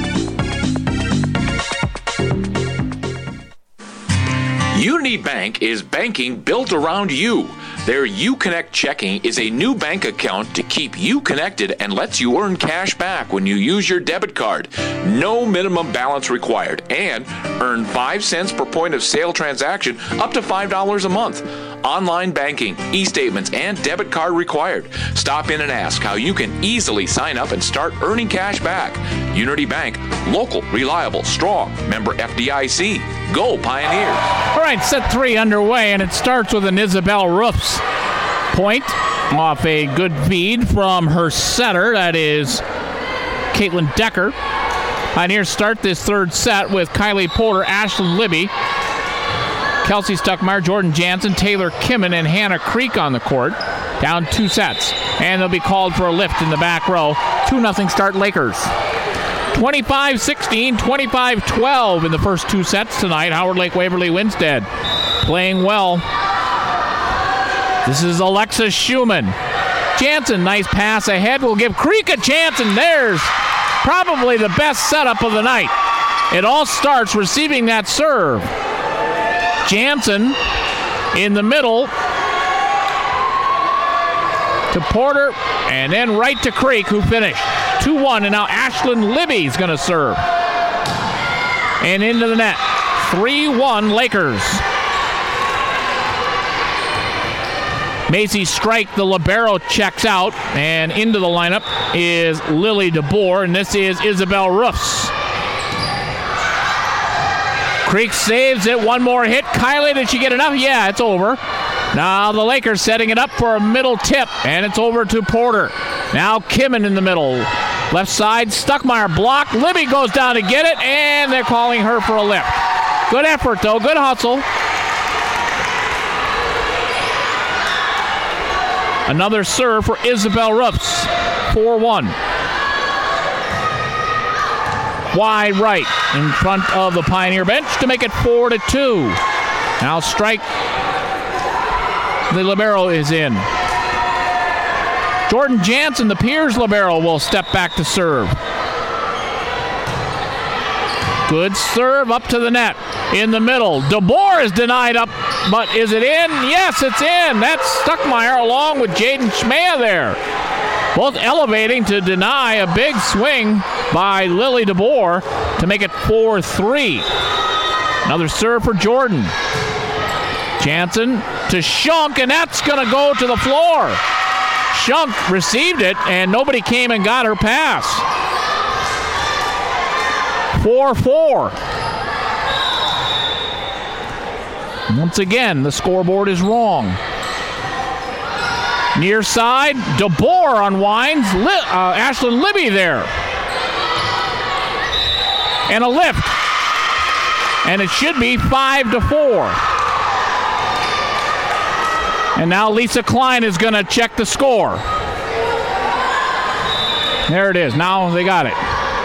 Speaker 4: Unity Bank is banking built around you. Their UConnect checking is a new bank account to keep you connected and lets you earn cash back when you use your debit card. No minimum balance required, and earn five cents per point of sale transaction up to five dollars a month. Online banking, e-statements, and debit card required. Stop in and ask how you can easily sign up and start earning cash back. Unity Bank, local, reliable, strong, member F D I C. Go Pioneers.
Speaker 1: All right, set three underway, and it starts with an Isabel Roofs point off a good feed from her setter. That is Caitlin Decker. Pioneers start this third set with Kylie Porter, Ashlyn Libby, Kelsey Stuckmeyer, Jordan Jansen, Taylor Kimmin, and Hannah Creek on the court. Down two sets, and they'll be called for a lift in the back row. two nothing start Lakers. twenty-five sixteen, twenty-five twelve in the first two sets tonight. Howard Lake Waverly Winstead playing well. This is Alexis Schumann. Jansen, nice pass ahead. Will give Creek a chance, and there's probably the best setup of the night. It all starts receiving that serve. Jansen in the middle to Porter, and then right to Creek, who finished two one, and now Ashlyn Libby's going to serve. And into the net. three one Lakers. Macy Strike, the libero, checks out, and into the lineup is Lily DeBoer, and this is Isabel Roofs. Creek saves it. One more hit. Kylie, did she get enough? Yeah, it's over. Now the Lakers setting it up for a middle tip, and it's over to Porter. Now Kimmin in the middle. Left side, Stuckmeyer blocked. Libby goes down to get it, and they're calling her for a lift. Good effort, though. Good hustle. Another serve for Isabel Roofs. four one. Wide right in front of the Pioneer bench to make it four to two. Now Strike. The libero is in. Jordan Jansen, the Piers libero, will step back to serve. Good serve up to the net. In the middle. DeBoer is denied up, but is it in? Yes, it's in. That's Stuckmeyer along with Jaden Schmea there. Both elevating to deny a big swing by Lily DeBoer to make it four three. Another serve for Jordan. Jansen to Shunk, and that's going to go to the floor. Shunk received it, and nobody came and got her pass. four four. Once again, the scoreboard is wrong. Near side, DeBoer unwinds. Li- uh, Ashlyn Libby there. And a lift. And it should be five to four. And now Lisa Klein is going to check the score. There it is. Now they got it.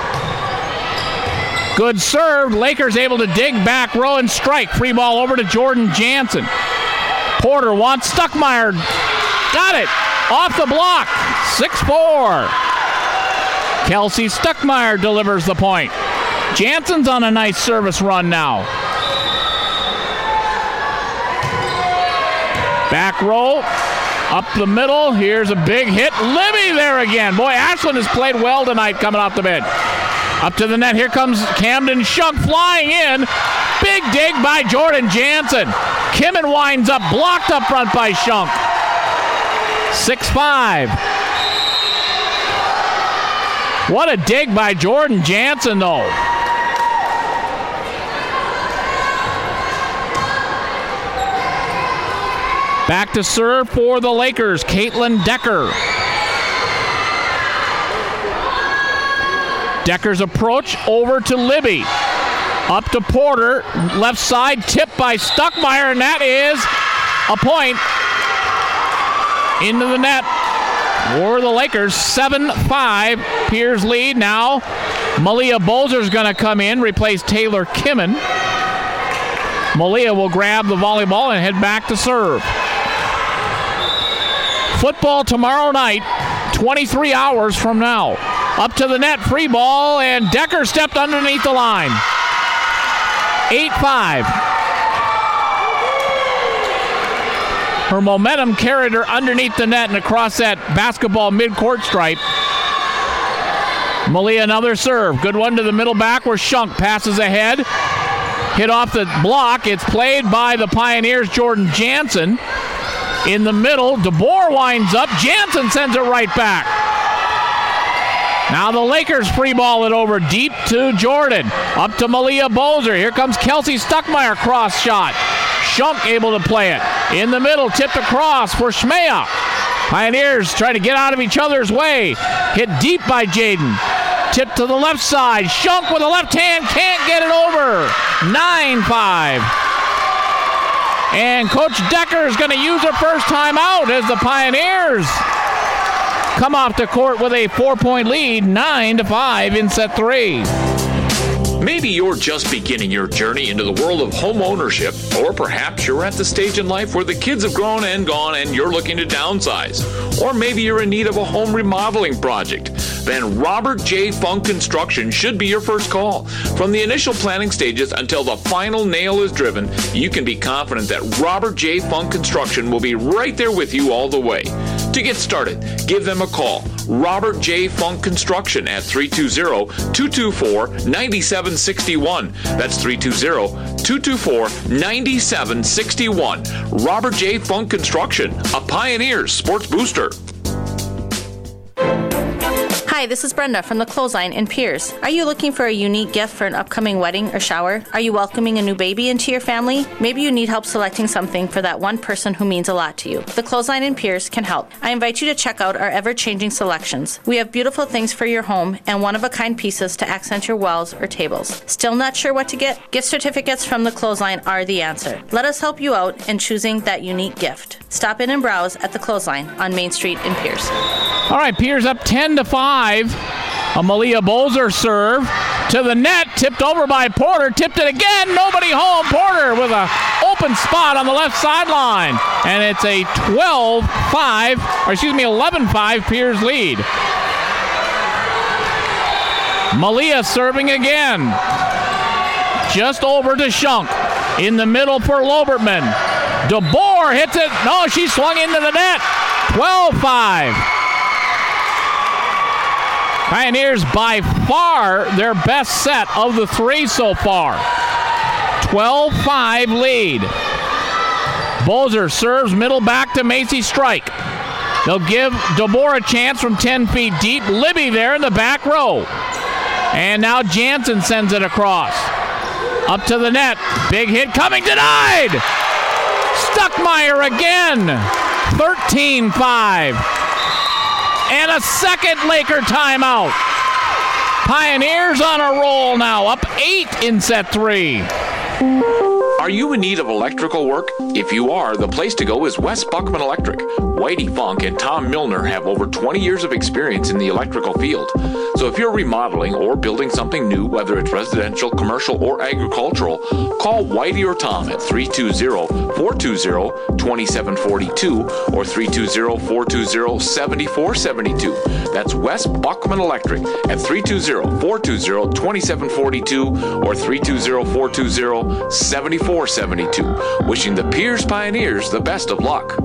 Speaker 1: Good serve. Lakers able to dig back row and strike. Free ball over to Jordan Jansen. Porter wants Stuckmeyer. Got it. Off the block. six four. Kelsey Stuckmeyer delivers the point. Jansen's on a nice service run now. Back row. Up the middle. Here's a big hit. Libby there again. Boy, Ashlyn has played well tonight coming off the bench. Up to the net. Here comes Camden Shunk flying in. Big dig by Jordan Jansen. Kimmin winds up. Blocked up front by Shunk. six five. What a dig by Jordan Jansen, though. Back to serve for the Lakers, Caitlin Decker. Decker's approach over to Libby. Up to Porter, left side, tipped by Stuckmeyer, and that is a point into the net for the Lakers. seven five, Piers lead. Now Malia Bolzer's going to come in, replace Taylor Kimmin. Malia will grab the volleyball and head back to serve. Football tomorrow night, twenty-three hours from now. Up to the net, free ball, and Decker stepped underneath the line. eight five. Her momentum carried her underneath the net and across that basketball midcourt stripe. Malia another serve. Good one to the middle back where Shunk passes ahead. Hit off the block. It's played by the Pioneers' Jordan Jansen. In the middle, DeBoer winds up. Jansen sends it right back. Now the Lakers free ball it over deep to Jordan. Up to Malia Bolzer. Here comes Kelsey Stuckmeyer, cross shot. Shunk able to play it. In the middle, tipped across for Schmea. Pioneers try to get out of each other's way. Hit deep by Jaden. Tip to the left side. Shunk with a left hand, can't get it over. nine five. And Coach Decker is going to use her first time out as the Pioneers come off the court with a four-point lead, nine to five in set three.
Speaker 4: Maybe you're just beginning your journey into the world of home ownership, or perhaps you're at the stage in life where the kids have grown and gone and you're looking to downsize. Or maybe you're in need of a home remodeling project. Then Robert J. Funk Construction should be your first call. From the initial planning stages until the final nail is driven, you can be confident that Robert J. Funk Construction will be right there with you all the way. To get started, give them a call. Robert J. Funk Construction at three two zero, two two four, nine seven six one. That's three two zero, two two four, nine seven six one. Robert J. Funk Construction, a Pioneers sports booster.
Speaker 10: Hi, this is Brenda from the Clothesline in Pierce. Are you looking for a unique gift for an upcoming wedding or shower? Are you welcoming a new baby into your family? Maybe you need help selecting something for that one person who means a lot to you. The Clothesline in Pierce can help. I invite you to check out our ever-changing selections. We have beautiful things for your home and one-of-a-kind pieces to accent your walls or tables. Still not sure what to get? Gift certificates from the Clothesline are the answer. Let us help you out in choosing that unique gift. Stop in and browse at the Clothesline on Main Street in Pierce.
Speaker 1: All right, Pierce up ten to five. A Malia Bozer serve to the net, tipped over by Porter, tipped it again, nobody home. Porter with a open spot on the left sideline, and it's a twelve five, or excuse me, eleven five Pierce lead. Malia serving again, just over to Shunk, in the middle for Lobertman. DeBoer hits it, no, she swung into the net, twelve five. Pioneers by far their best set of the three so far. twelve five lead. Bozer serves middle back to Macy Strike. They'll give DeBoer a chance from ten feet deep. Libby there in the back row. And now Jansen sends it across. Up to the net. Big hit coming, denied! Stuckmeyer again. thirteen five. And a second Laker timeout. Pioneers on a roll now, up eight in set three.
Speaker 4: Are you in need of electrical work? If you are, the place to go is West Buckman Electric. Whitey Funk and Tom Milner have over twenty years of experience in the electrical field. So if you're remodeling or building something new, whether it's residential, commercial, or agricultural, call Whitey or Tom at three two zero, four two zero, two seven four two or three two zero, four two zero, seven four seven two. That's West Buckman Electric at three two zero, four two zero, two seven four two or three two zero, four two zero, seven four seven two. Wishing the Pierce Pioneers the best of luck.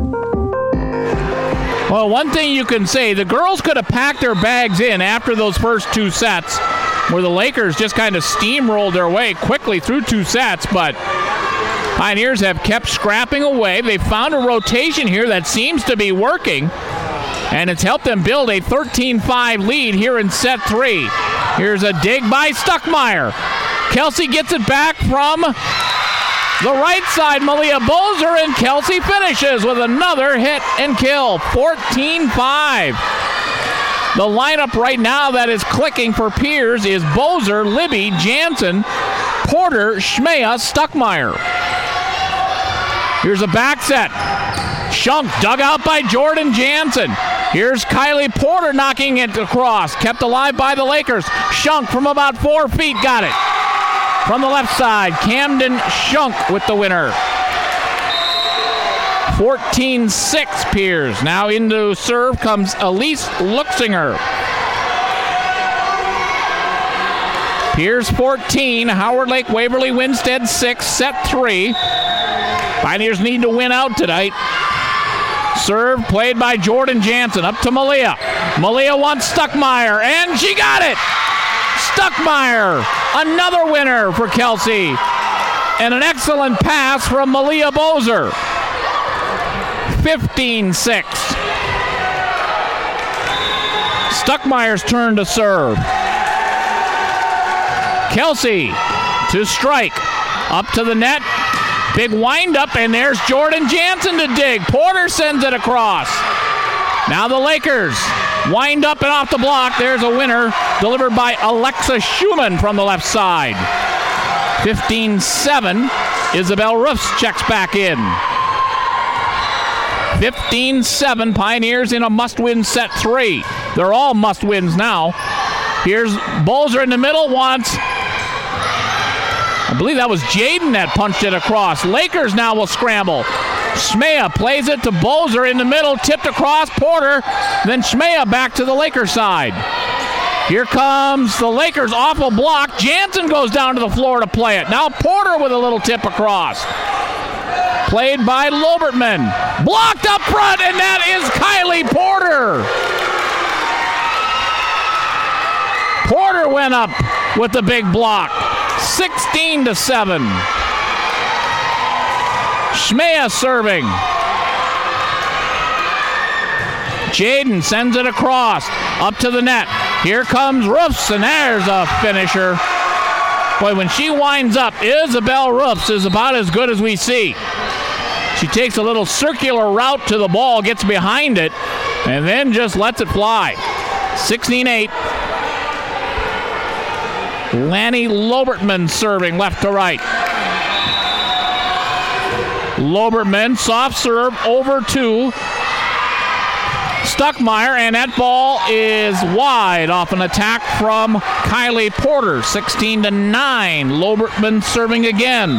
Speaker 1: Well, one thing you can say, the girls could have packed their bags in after those first two sets, where the Lakers just kind of steamrolled their way quickly through two sets, but Pioneers have kept scrapping away. They found a rotation here that seems to be working, and it's helped them build a thirteen five lead here in set three. Here's a dig by Stuckmeyer. Kelsey gets it back from the right side, Malia Bozer, and Kelsey finishes with another hit and kill, fourteen five. The lineup right now that is clicking for Pierce is Bozer, Libby, Jansen, Porter, Schmea, Stuckmeyer. Here's a back set. Shunk dug out by Jordan Jansen. Here's Kylie Porter knocking it across, kept alive by the Lakers. Shunk from about four feet got it. From the left side, Camden Shunk with the winner. fourteen six Pierce. Now into serve comes Elise Luxinger. Pierce fourteen, Howard Lake Waverly Winstead six, set three. Pioneers need to win out tonight. Serve played by Jordan Jansen, up to Malia. Malia wants Stuckmeyer, and she got it! Stuckmeyer, another winner for Kelsey. And an excellent pass from Malia Bozer. fifteen six. Stuckmeyer's turn to serve. Kelsey to strike. Up to the net. Big windup, and there's Jordan Jansen to dig. Porter sends it across. Now the Lakers wind up and off the block. There's a winner delivered by Alexa Schumann from the left side. fifteen seven. Isabel Roofs checks back in. fifteen seven. Pioneers in a must-win set three. They're all must-wins now. Here's Bozer in the middle. Wants, I believe that was Jaden that punched it across. Lakers now will scramble. Schmea plays it to Bozer in the middle, tipped across Porter, then Schmea back to the Lakers side. Here comes the Lakers awful block. Jansen goes down to the floor to play it. Now Porter with a little tip across. Played by Lobertman. Blocked up front, and that is Kylie Porter. Porter went up with the big block. sixteen to seven. Schmea serving. Jaden sends it across, up to the net. Here comes Roofs, and there's a finisher. Boy, when she winds up, Isabel Roofs is about as good as we see. She takes a little circular route to the ball, gets behind it, and then just lets it fly. sixteen eight. Lanny Lobertman serving left to right. Lobertman, soft serve over to Stuckmeyer, and that ball is wide off an attack from Kylie Porter. sixteen to nine. Lobertman serving again.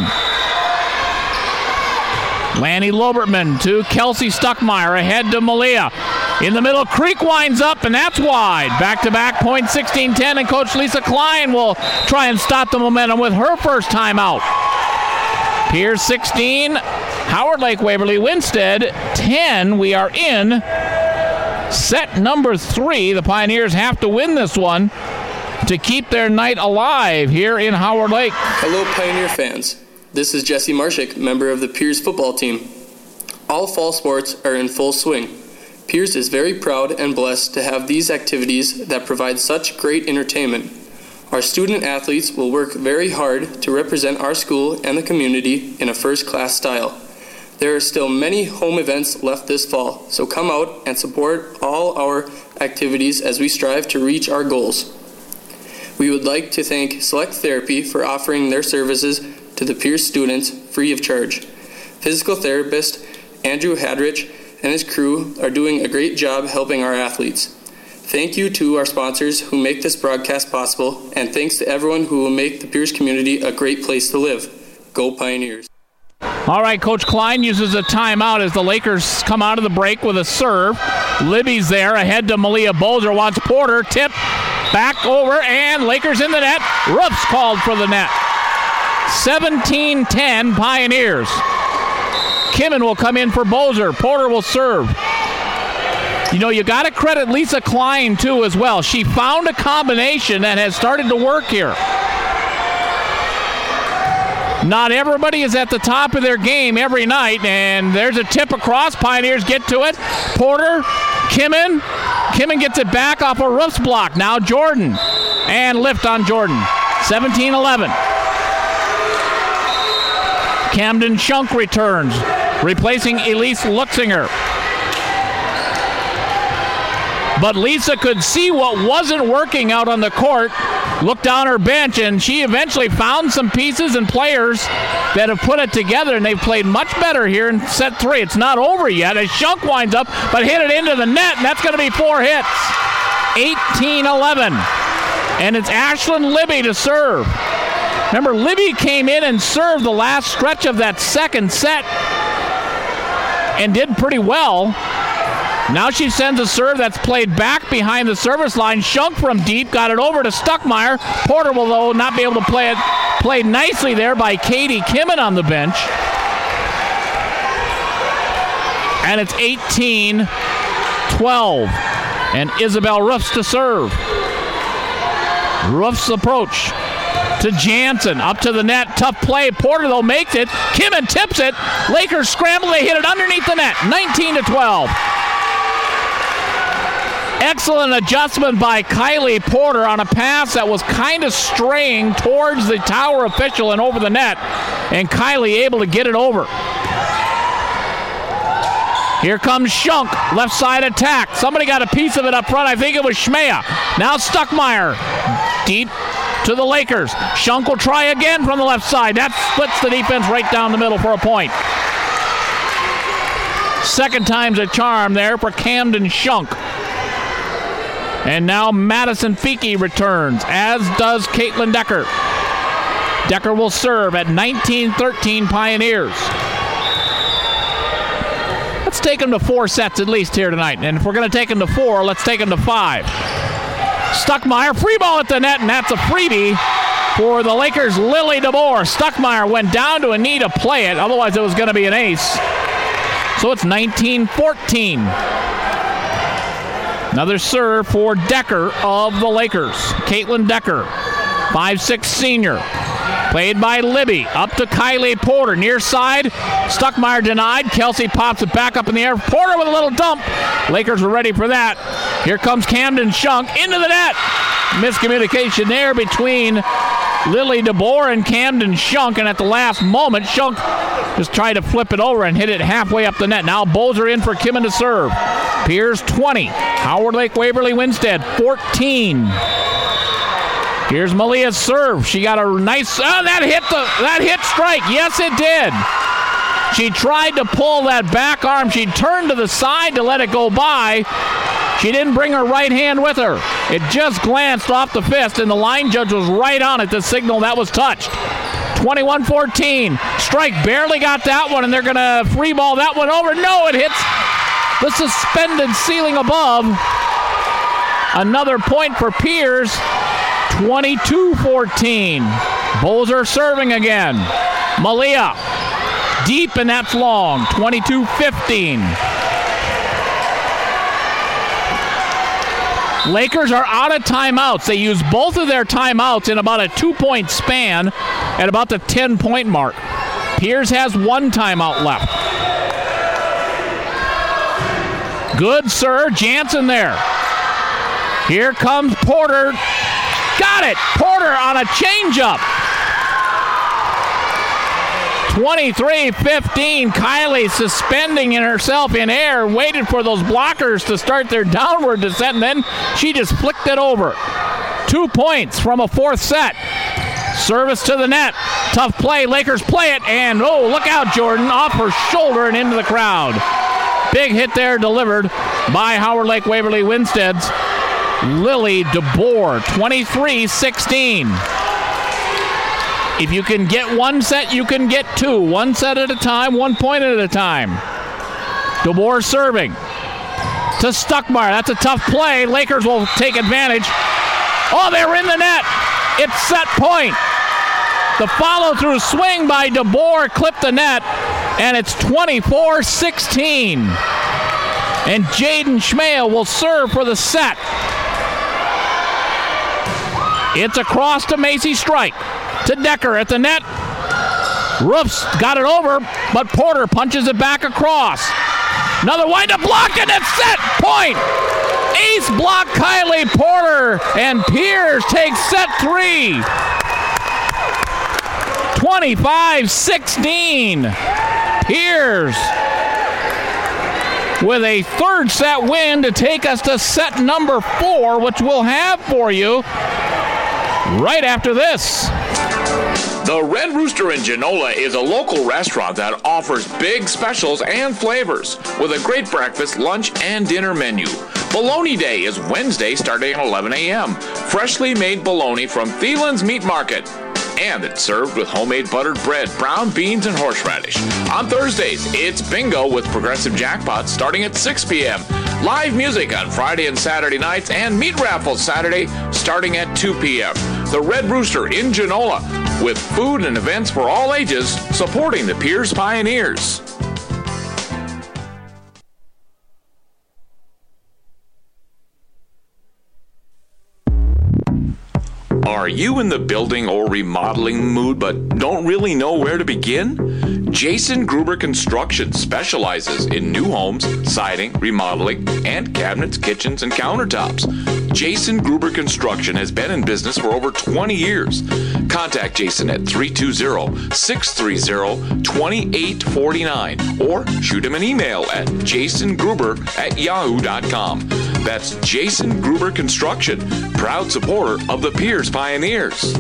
Speaker 1: Lanny Lobertman to Kelsey Stuckmeyer, ahead to Malia. In the middle, Creek winds up, and that's wide. Back-to-back point, sixteen ten, and Coach Lisa Klein will try and stop the momentum with her first timeout. Pierce sixteen, Howard Lake Waverly Winstead ten. We are in set number three. The Pioneers have to win this one to keep their night alive here in Howard Lake.
Speaker 9: Hello, Pioneer fans. This is Jesse Marshik, member of the Pierce football team. All fall sports are in full swing. Pierce is very proud and blessed to have these activities that provide such great entertainment. Our student athletes will work very hard to represent our school and the community in a first-class style. There are still many home events left this fall, so come out and support all our activities as we strive to reach our goals. We would like to thank Select Therapy for offering their services to the Pierce students free of charge. Physical therapist Andrew Hadrich and his crew are doing a great job helping our athletes. Thank you to our sponsors who make this broadcast possible, and thanks to everyone who will make the Pierce community a great place to live. Go Pioneers.
Speaker 1: All right, Coach Klein uses a timeout as the Lakers come out of the break with a serve. Libby's there, ahead to Malia Bozer, wants Porter, tip, back over, and Lakers in the net. Roofs called for the net. seventeen ten Pioneers. Kimmin will come in for Bozer. Porter will serve. You know, you got to credit Lisa Klein, too, as well. She found a combination that has started to work here. Not everybody is at the top of their game every night, and there's a tip across. Pioneers get to it. Porter, Kimmin. Kimmin gets it back off a Roofs block. Now Jordan. And lift on Jordan. seventeen eleven. Camden Shunk returns, replacing Elise Luxinger. But Lisa could see what wasn't working out on the court, looked down her bench, and she eventually found some pieces and players that have put it together, and they've played much better here in set three. It's not over yet as Shunk winds up, but hit it into the net, and that's going to be four hits. eighteen eleven. And it's Ashlyn Libby to serve. Remember, Libby came in and served the last stretch of that second set and did pretty well. Now she sends a serve that's played back behind the service line. Shunk from deep, got it over to Stuckmeyer. Porter will, though, not be able to play it. Played nicely there by Katie Kimmin on the bench. And it's eighteen twelve. And Isabel Roofs to serve. Roofs approach to Jansen, up to the net, tough play. Porter, though, makes it. Kimmin tips it. Lakers scramble, they hit it underneath the net. nineteen to twelve. Excellent adjustment by Kylie Porter on a pass that was kind of straying towards the tower official and over the net, and Kylie able to get it over. Here comes Shunk, left side attack. Somebody got a piece of it up front. I think it was Schmea. Now Stuckmeyer, deep to the Lakers. Shunk will try again from the left side. That splits the defense right down the middle for a point. Second time's a charm there for Camden Shunk. And now Madison Feeke returns, as does Caitlin Decker. Decker will serve at nineteen thirteen Pioneers. Let's take them to four sets at least here tonight. And if we're going to take them to four, let's take them to five. Stuckmeyer, free ball at the net, and that's a freebie. For the Lakers, Lily DeBoer. Stuckmeyer went down to a knee to play it. Otherwise, it was going to be an ace. So it's nineteen fourteen. Another serve for Decker of the Lakers. Caitlin Decker, five six senior. Played by Libby. Up to Kylie Porter. Near side. Stuckmeyer denied. Kelsey pops it back up in the air. Porter with a little dump. Lakers were ready for that. Here comes Camden Shunk into the net. Miscommunication there between Lily DeBoer and Camden Shunk. And at the last moment, Shunk just tried to flip it over and hit it halfway up the net. Now Bozer in for Kimmin to serve. Pierce twenty. Howard Lake Waverly Winstead fourteen. Here's Malia's serve. She got a nice, oh, that hit the, that hit strike. Yes, it did. She tried to pull that back arm. She turned to the side to let it go by. She didn't bring her right hand with her. It just glanced off the fist, and the line judge was right on it to signal that was touched. twenty-one fourteen. Strike barely got that one, and they're going to free ball that one over. No, it hits the suspended ceiling above. Another point for Pierce. twenty-two fourteen. Bozer serving again. Malia. Deep, and that's long. twenty-two fifteen. Lakers are out of timeouts. They use both of their timeouts in about a two-point span at about the ten-point mark. Pierce has one timeout left. Good, sir. Jansen there. Here comes Porter. Got it! Porter on a changeup. twenty-three fifteen. Kylie suspending in herself in air, waited for those blockers to start their downward descent, and then she just flicked it over. Two points from a fourth set. Service to the net. Tough play. Lakers play it, and oh, look out, Jordan. Off her shoulder and into the crowd. Big hit there delivered by Howard Lake Waverly Winstead's Lily DeBoer. Twenty-three sixteen. If you can get one set, you can get two. One set at a time, one point at a time. DeBoer serving to Stuckmeyer. That's a tough play. Lakers will take advantage. Oh, they're in the net. It's set point. The follow-through swing by DeBoer clipped the net, and it's twenty-four sixteen. And Jaden Schmale will serve for the set. It's across to Macy Strike. To Decker at the net. Roofs got it over, but Porter punches it back across. Another wind-up block, and it's set point. Ace block Kylie Porter, and Pierce takes set three. twenty-five sixteen. Pierce with a third set win to take us to set number four, which we'll have for you right after this.
Speaker 4: The Red Rooster in Genola is a local restaurant that offers big specials and flavors with a great breakfast, lunch, and dinner menu. Bologna Day is Wednesday starting at eleven a.m. Freshly made bologna from Thielen's Meat Market. And it's served with homemade buttered bread, brown beans, and horseradish. On Thursdays, it's bingo with progressive jackpots starting at six p.m. Live music on Friday and Saturday nights, and meat raffles Saturday starting at two p.m. The Red Rooster in Genola, with food and events for all ages, supporting the Pierce Pioneers. Are you in the building or remodeling mood but don't really know where to begin? Jason Gruber Construction specializes in new homes, siding, remodeling, and cabinets, kitchens, and countertops. Jason Gruber Construction has been in business for over twenty years. Contact Jason at three two zero, six three zero, two eight four nine or shoot him an email at jasongruber at yahoo dot com. That's Jason Gruber Construction, proud supporter of the Pierce Pioneers.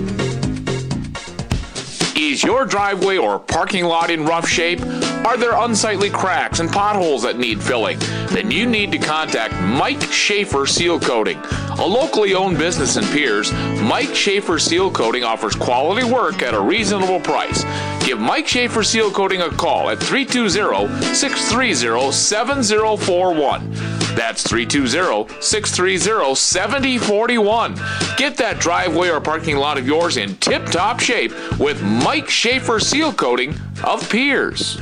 Speaker 4: Is your driveway or parking lot in rough shape? Are there unsightly cracks and potholes that need filling? Then you need to contact Mike Schaefer Seal Coating. A locally owned business in Pierce, Mike Schaefer Seal Coating offers quality work at a reasonable price. Give Mike Schaefer Seal Coating a call at three two zero, six three zero, seven zero four one. That's three two zero, six three zero, seven zero four one. Get that driveway or parking lot of yours in tip-top shape with Mike Schaefer Seal Coating of Piers.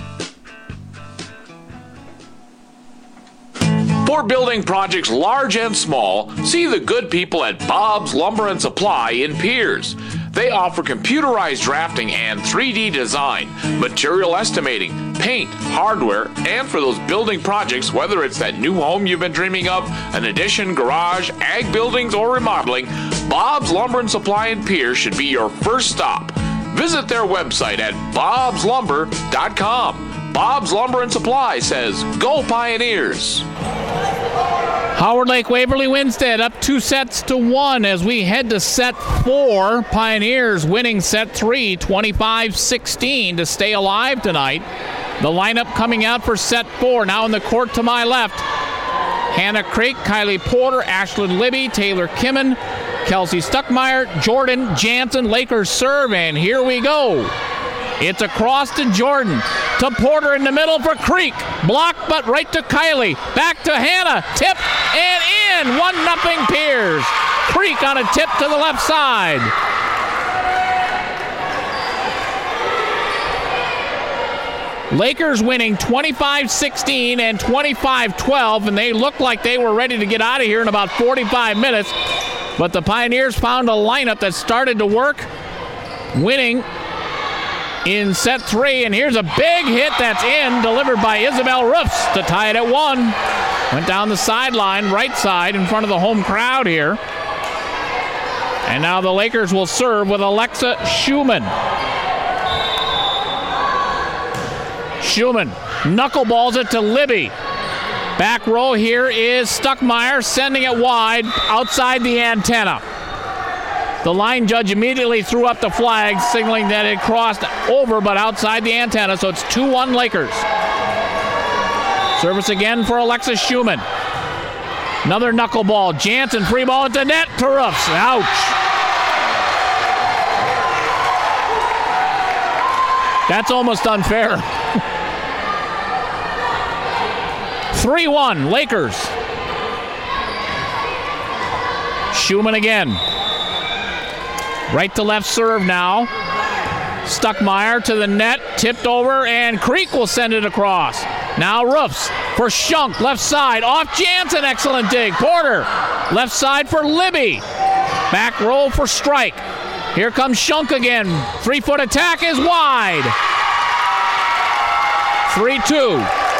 Speaker 4: For building projects large and small, see the good people at Bob's Lumber and Supply in Piers. They offer computerized drafting and three D design, material estimating, paint, hardware, and for those building projects, whether it's that new home you've been dreaming of, an addition, garage, ag buildings, or remodeling, Bob's Lumber and Supply in Piers should be your first stop. Visit their website at bobs lumber dot com. Bob's Lumber and Supply says, go Pioneers!
Speaker 1: Howard Lake Waverly Winstead up two sets to one as we head to set four. Pioneers winning set three, twenty-five sixteen to stay alive tonight. The lineup coming out for set four. Now in the court to my left, Hannah Creek, Kylie Porter, Ashlyn Libby, Taylor Kimmen, Kelsey Stuckmeyer, Jordan Jansen. Lakers serve, and here we go. It's across to Jordan, to Porter in the middle for Creek. Blocked, but right to Kylie. Back to Hannah. Tip and in. one nothing Piers. Creek on a tip to the left side. Lakers winning twenty-five sixteen and twenty-five twelve, and they looked like they were ready to get out of here in about forty-five minutes. But the Pioneers found a lineup that started to work, winning in set three, and here's a big hit that's in, delivered by Isabel Roofs to tie it at one. Went down the sideline, right side, in front of the home crowd here. And now the Lakers will serve with Alexa Schumann. Schumann knuckleballs it to Libby. Back row here is Stuckmeyer, sending it wide outside the antenna. The line judge immediately threw up the flag, signaling that it crossed over but outside the antenna, so it's two one Lakers. Service again for Alexis Schumann. Another knuckleball. Jansen free ball at the net to Roofs. Ouch. That's almost unfair. three one Lakers. Schumann again. Right to left serve now. Stuckmeyer to the net, tipped over, and Creek will send it across. Now Roofs for Shunk, left side, off Jansen, excellent dig. Porter, left side for Libby. Back row for Strike. Here comes Shunk again. Three-foot attack is wide. three two.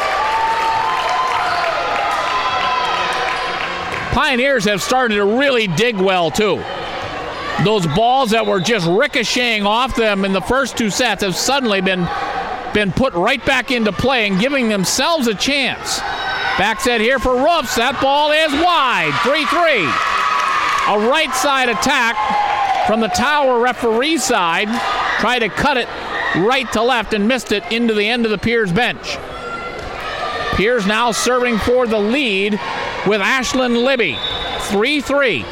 Speaker 1: Pioneers have started to really dig well, too. Those balls that were just ricocheting off them in the first two sets have suddenly been, been put right back into play and giving themselves a chance. Back set here for Roofs. That ball is wide. three three. A right side attack from the Tower referee side. Tried to cut it right to left and missed it into the end of the Piers bench. Piers now serving for the lead with Ashlyn Libby. three three.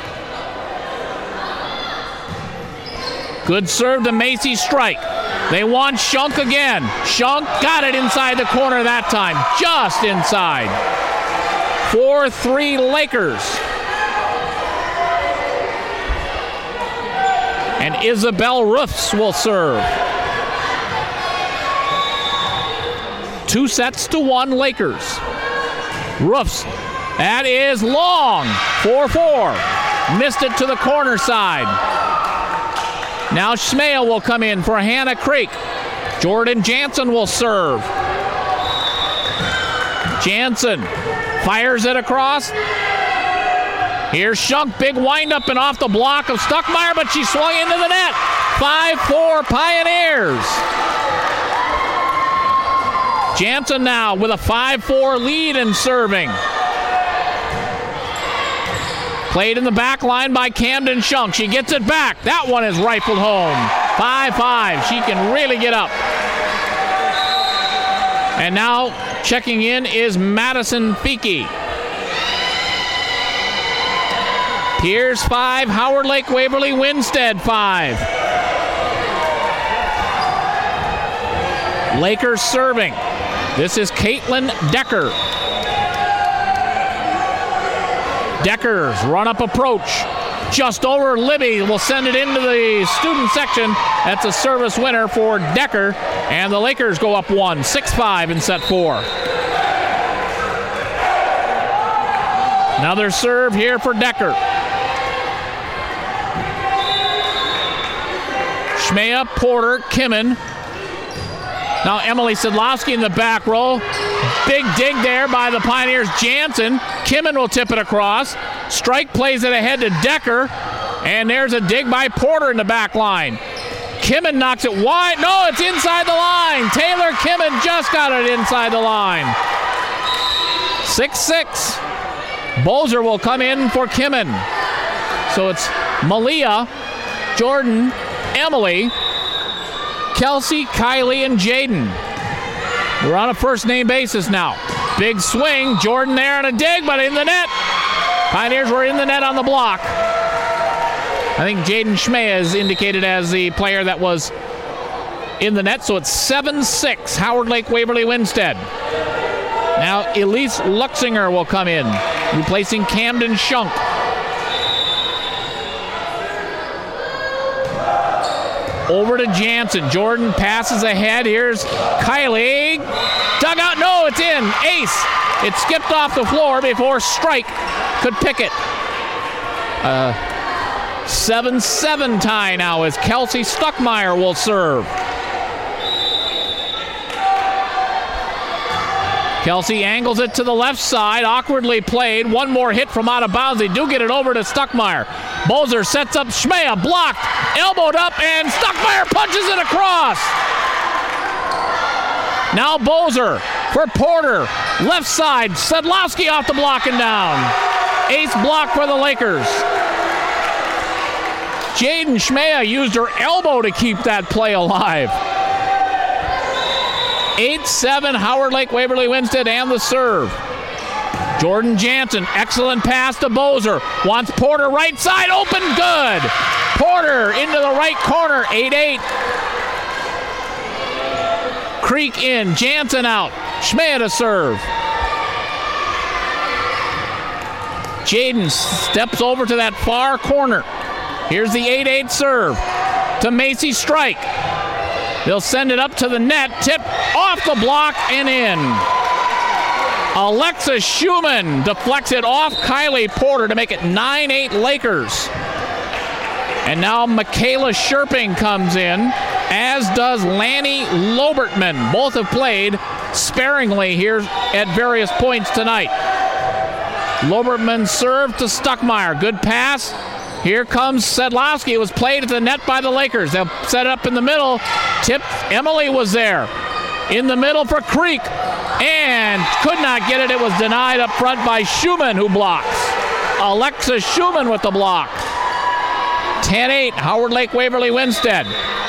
Speaker 1: Good serve to Macy Strike. They want Shunk again. Shunk got it inside the corner that time. Just inside. four three Lakers. And Isabel Roofs will serve. Two sets to one Lakers. Roofs. That is long. four four. Missed it to the corner side. Now Schmale will come in for Hannah Creek. Jordan Jansen will serve. Jansen fires it across. Here's Shunk, big windup and off the block of Stuckmeyer, but she swung into the net. five four Pioneers. Jansen now with a five four lead in serving. Played in the back line by Camden Shunk. She gets it back. That one is rifled home. five five. She can really get up. And now checking in is Madison Feeke. Piers five, Howard Lake Waverly Winstead five. Lakers serving. This is Caitlin Decker. Decker's run-up approach. Just over. Libby will send it into the student section. That's a service winner for Decker. And the Lakers go up one, six five in set four. Another serve here for Decker. Schmea, Porter, Kimmin. Now Emily Sedlowski in the back row. Big dig there by the Pioneers. Jansen. Kimmin will tip it across. Strike plays it ahead to Decker. And there's a dig by Porter in the back line. Kimmin knocks it wide. No, it's inside the line. Taylor Kimmin just got it inside the line. six six. Bozer will come in for Kimmin. So it's Malia, Jordan, Emily, Kelsey, Kylie, and Jaden. We're on a first-name basis now. Big swing. Jordan there on a dig, but in the net. Pioneers were in the net on the block. I think Jaden Schmea is indicated as the player that was in the net, so it's seven six. Howard Lake Waverly Winstead. Now Elise Luxinger will come in, replacing Camden Shunk. Over to Jansen. Jordan passes ahead. Here's Kylie. Dugout. No, it's in. Ace. It skipped off the floor before Strike could pick it. Uh, seven seven tie now as Kelsey Stuckmeyer will serve. Kelsey angles it to the left side. Awkwardly played. One more hit from out of bounds. They do get it over to Stuckmeyer. Bozer sets up Schmea. Blocked. Elbowed up, and Stuckmeyer punches it across. Now Bozer for Porter. Left side. Sedlowski off the block and down. Ace block for the Lakers. Jaden Schmea used her elbow to keep that play alive. eight seven, Howard Lake Waverly Winstead and the serve. Jordan Jansen, excellent pass to Bozer. Wants Porter right side, open, good. Porter into the right corner, eight eight. Creek in, Jansen out. Schmea to serve. Jaden steps over to that far corner. Here's the eight eight serve to Macy Strike. They'll send it up to the net. Tip off the block and in. Alexa Schumann deflects it off Kylie Porter to make it nine eight Lakers. And now Michaela Sherping comes in, as does Lanny Lobertman. Both have played sparingly here at various points tonight. Lobertman served to Stuckmeyer. Good pass. Here comes Sedlowski. It was played at the net by the Lakers. They'll set it up in the middle. Tip. Emily was there. In the middle for Creek. And could not get it. It was denied up front by Schumann, who blocks. Alexa Schumann with the block. ten eight, Howard Lake Waverly Winstead.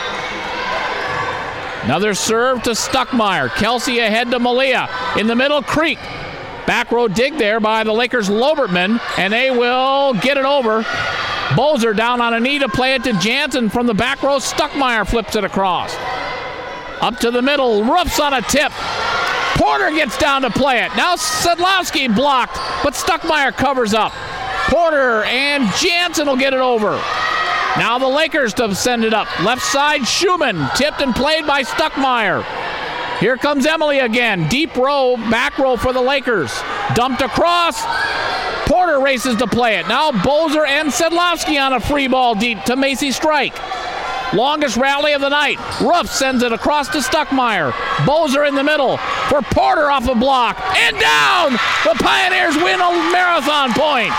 Speaker 1: Another serve to Stuckmeyer. Kelsey ahead to Malia. In the middle, Creek. Back row dig there by the Lakers' Lobertman, and they will get it over. Bozer down on a knee to play it to Jansen from the back row. Stuckmeyer flips it across. Up to the middle, Roofs on a tip. Porter gets down to play it. Now Sedlowski blocked, but Stuckmeyer covers up. Porter and Jansen will get it over. Now the Lakers to send it up. Left side, Schumann, tipped and played by Stuckmeyer. Here comes Emily again. Deep row, back row for the Lakers. Dumped across. Porter races to play it. Now Bozer and Sedlowski on a free ball deep to Macy Strike. Longest rally of the night. Ruff sends it across to Stuckmeyer. Bozer in the middle for Porter off a block. And down! The Pioneers win a marathon point.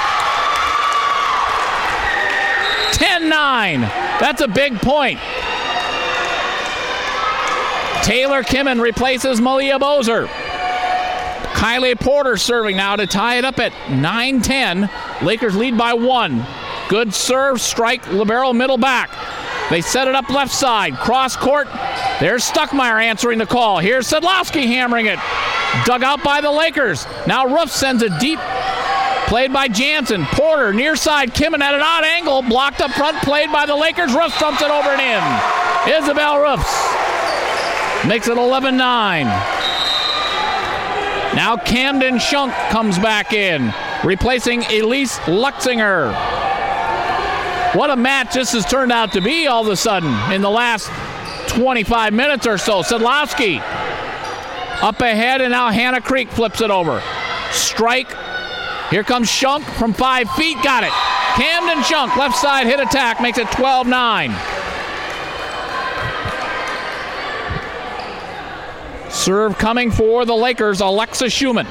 Speaker 1: ten nine. That's a big point. Taylor Kimmin replaces Malia Bozer. Kylie Porter serving now to tie it up at nine ten. Lakers lead by one. Good serve, Strike, libero, middle back. They set it up left side, cross court. There's Stuckmeyer answering the call. Here's Sedlowski hammering it. Dug out by the Lakers. Now Roof sends it deep. Played by Jansen. Porter near side. Kimmin at an odd angle. Blocked up front. Played by the Lakers. Roof thumps it over and in. Isabel Roofs makes it eleven nine. Now Camden Shunk comes back in. replacing Elise Luxinger. What a match this has turned out to be all of a sudden in the last twenty-five minutes or so. Sedlowski up ahead, and now Hannah Creek flips it over. Strike. Here comes Shunk from five feet. Got it. Camden Shunk, left side hit attack, makes it twelve nine. Serve coming for the Lakers, Alexa Schumann.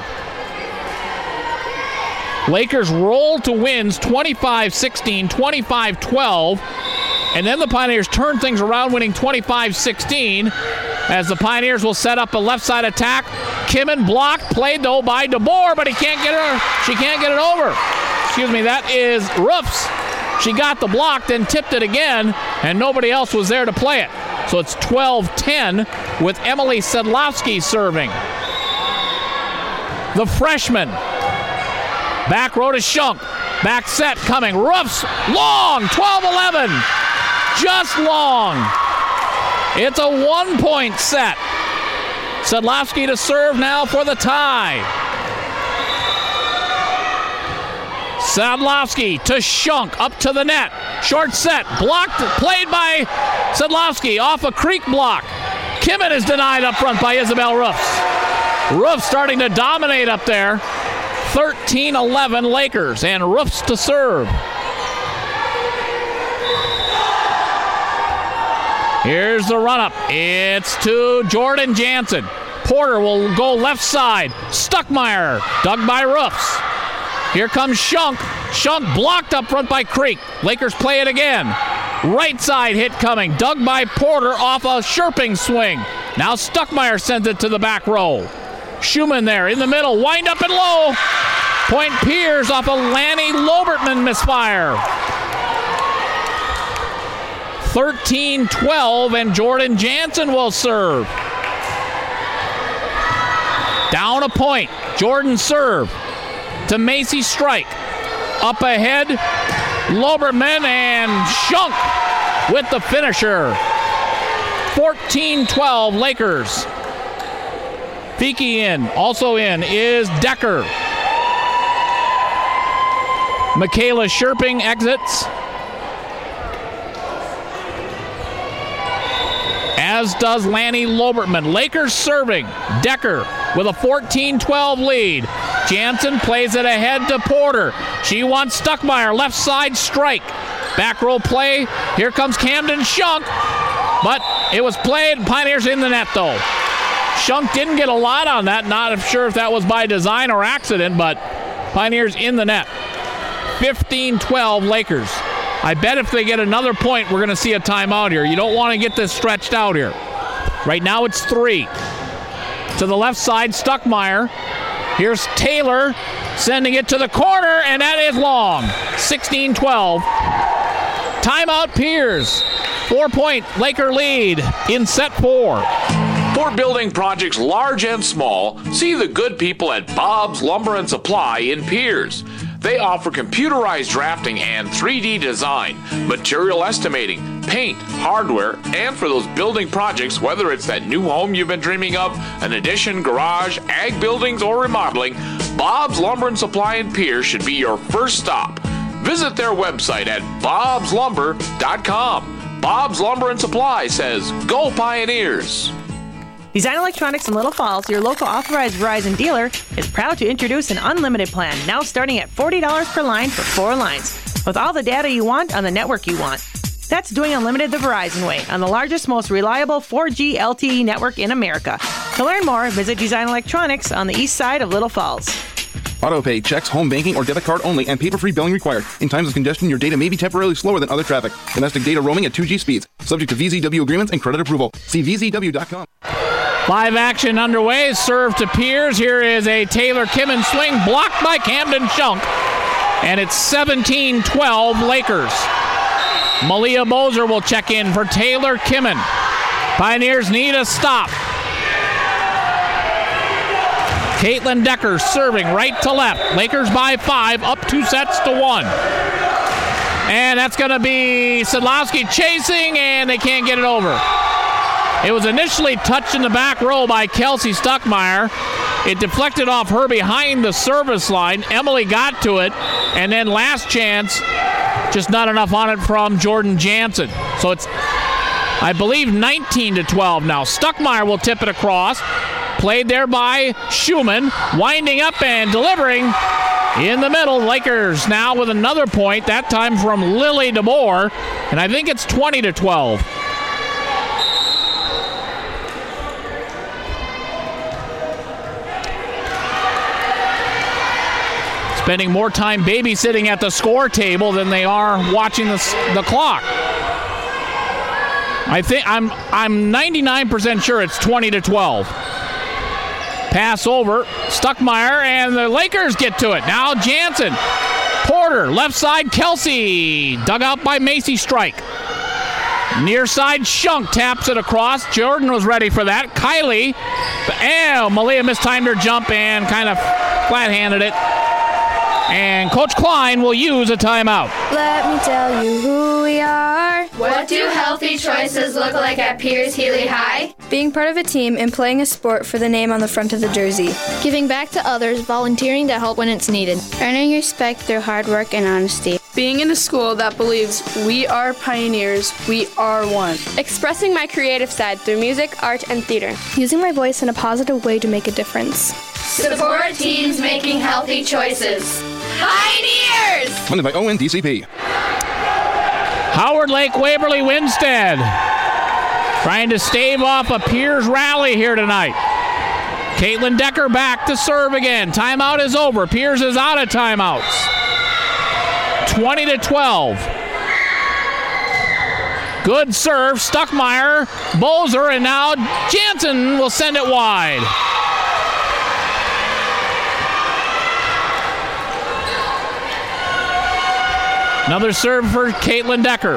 Speaker 1: Lakers roll to wins twenty-five sixteen, twenty-five twelve. And then the Pioneers turn things around, winning twenty-five sixteen, as the Pioneers will set up a left side attack. Kimmin blocked, played though by DeBoer, but he can't get her. She can't get it over. Excuse me, that is Roofs. She got the block, then tipped it again, and nobody else was there to play it. So it's twelve ten with Emily Sedlowski serving. The freshman. Back row to Shunk. Back set coming. Roofs long. twelve eleven. Just long. It's a one-point set. Sedlowski to serve now for the tie. Sedlowski to Shunk, up to the net. Short set, blocked, played by Sedlowski off a Creek block. Kimmin is denied up front by Isabel Roofs. Roofs starting to dominate up there. thirteen eleven Lakers, and Roofs to serve. Here's the run-up. It's to Jordan Jansen. Porter will go left side. Stuckmeyer, dug by Roofs. Here comes Shunk. Shunk blocked up front by Creek. Lakers play it again. Right side hit coming. Dug by Porter off a Sherping swing. Now Stuckmeyer sends it to the back row. Schumann there in the middle. Wind up and low. Point Piers off a Lanny Lobertman misfire. thirteen twelve, and Jordan Jansen will serve. Down a point. Jordan serve to Macy Strike. Up ahead, Loberman and Shunk with the finisher. fourteen twelve Lakers. Fiki in. Also in is Decker. Michaela Sherping exits. As does Lanny Lobertman. Lakers serving. Decker with a fourteen twelve lead. Jansen plays it ahead to Porter. She wants Stuckmeyer. Left side strike. Back row play. Here comes Camden Shunk. But it was played. Pioneers in the net though. Shunk didn't get a lot on that. Not sure if that was by design or accident, but Pioneers in the net. fifteen twelve Lakers. I bet if they get another point, we're going to see a timeout here. You don't want to get this stretched out here. Right now it's three. To the left side, Stuckmeyer. Here's Taylor sending it to the corner, and that is long. sixteen twelve. Timeout Piers. Four-point Laker lead in set four.
Speaker 4: For building projects large and small, see the good people at Bob's Lumber and Supply in Piers. They offer computerized drafting and three D design, material estimating, paint, hardware, and for those building projects, whether it's that new home you've been dreaming of, an addition, garage, ag buildings, or remodeling, Bob's Lumber and Supply in Piers should be your first stop. Visit their website at bobs lumber dot com. Bob's Lumber and Supply says, "Go Pioneers!"
Speaker 11: Design Electronics in Little Falls, your local authorized Verizon dealer, is proud to introduce an unlimited plan, now starting at forty dollars per line for four lines, with all the data you want on the network you want. That's doing unlimited the Verizon way, on the largest, most reliable four G L T E network in America. To learn more, visit Design Electronics on the east side of Little Falls.
Speaker 12: AutoPay, checks, home banking, or debit card only, and paper-free billing required. In times of congestion, your data may be temporarily slower than other traffic. Domestic data roaming at two G speeds. Subject to V Z W agreements and credit approval. See V Z W dot com.
Speaker 1: Live action underway. Serve to Piers. Here is a Taylor Kimmin swing blocked by Camden Shunk. And it's seventeen twelve Lakers. Malia Moser will check in for Taylor Kimmin. Pioneers need a stop. Caitlin Decker serving right to left. Lakers by five, up two sets to one. And that's going to be Sedlowski chasing, and they can't get it over. It was initially touched in the back row by Kelsey Stuckmeyer. It deflected off her behind the service line. Emily got to it, and then last chance, just not enough on it from Jordan Jansen. So it's, I believe, nineteen to twelve now. Stuckmeyer will tip it across. Played there by Schumann, winding up and delivering in the middle. Lakers now with another point, that time from Lily DeBoer, and I think it's twenty to twelve. Spending more time babysitting at the score table than they are watching the, the clock. I think I'm I'm ninety-nine percent sure it's twenty to twelve. Pass over, Stuckmeyer, and the Lakers get to it. Now Jansen, Porter, left side, Kelsey, dug out by Macy Strike. Near side, Shunk taps it across. Jordan was ready for that. Kylie, and Malia mistimed her jump and kind of flat-handed it. And Coach Klein will use a timeout.
Speaker 13: Let me tell you who we are.
Speaker 14: What do healthy choices look like at Piers Healy High?
Speaker 13: Being part of a team and playing a sport for the name on the front of the jersey.
Speaker 6: Giving back to others, volunteering to help when it's needed.
Speaker 13: Earning respect through hard work and honesty.
Speaker 15: Being in a school that believes we are pioneers, we are one.
Speaker 16: Expressing my creative side through music, art, and theater.
Speaker 17: Using my voice in a positive way to make a difference.
Speaker 14: Support teams making healthy choices. Pioneers!
Speaker 12: Funded by O N D C P.
Speaker 1: Howard Lake Waverly Winstead trying to stave off a Piers rally here tonight. Caitlin Decker back to serve again. Timeout is over. Piers is out of timeouts. twenty to twelve. Good serve. Stuckmeyer, Bozer, and now Jansen will send it wide. Another serve for Caitlin Decker.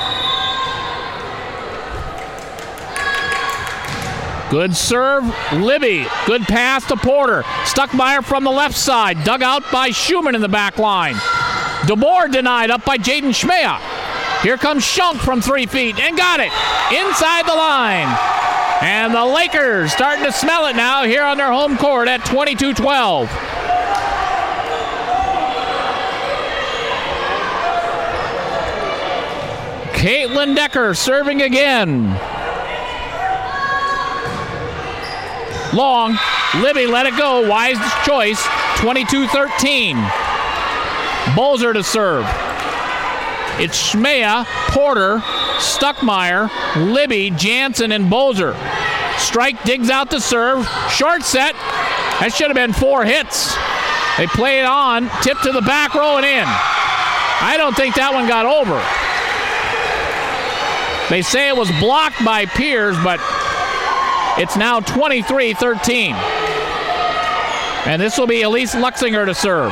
Speaker 1: Good serve, Libby. Good pass to Porter. Stuckmeyer from the left side. Dug out by Schumann in the back line. DeBoer denied up by Jaden Schmea. Here comes Shunk from three feet and got it inside the line. And the Lakers starting to smell it now here on their home court at twenty-two twelve. Caitlin Decker serving again. Long. Libby let it go. Wise choice. twenty-two thirteen. Bozer to serve. It's Schmea, Porter, Stuckmeyer, Libby, Jansen, and Bozer. Strike digs out to serve. Short set. That should have been four hits. They play it on. Tip to the back row and in. I don't think that one got over. They say it was blocked by Piers, but it's now twenty-three thirteen. And this will be Elise Luxinger to serve.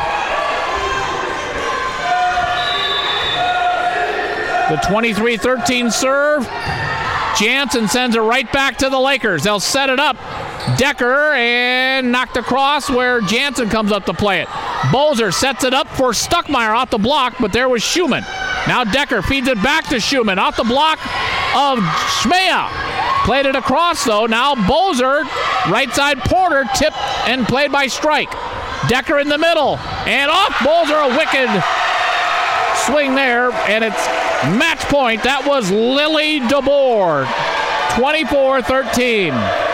Speaker 1: The twenty-three thirteen serve. Jansen sends it right back to the Lakers. They'll set it up. Decker and knocked across where Jansen comes up to play it. Bozer sets it up for Stuckmeyer off the block, but there was Schumann. Now Decker feeds it back to Schumann off the block of Schmea. Played it across though. Now Bozer, right side Porter, tipped and played by Strike. Decker in the middle and off Bozer, a wicked swing there, and it's match point. That was Lily DeBoer. twenty-four thirteen.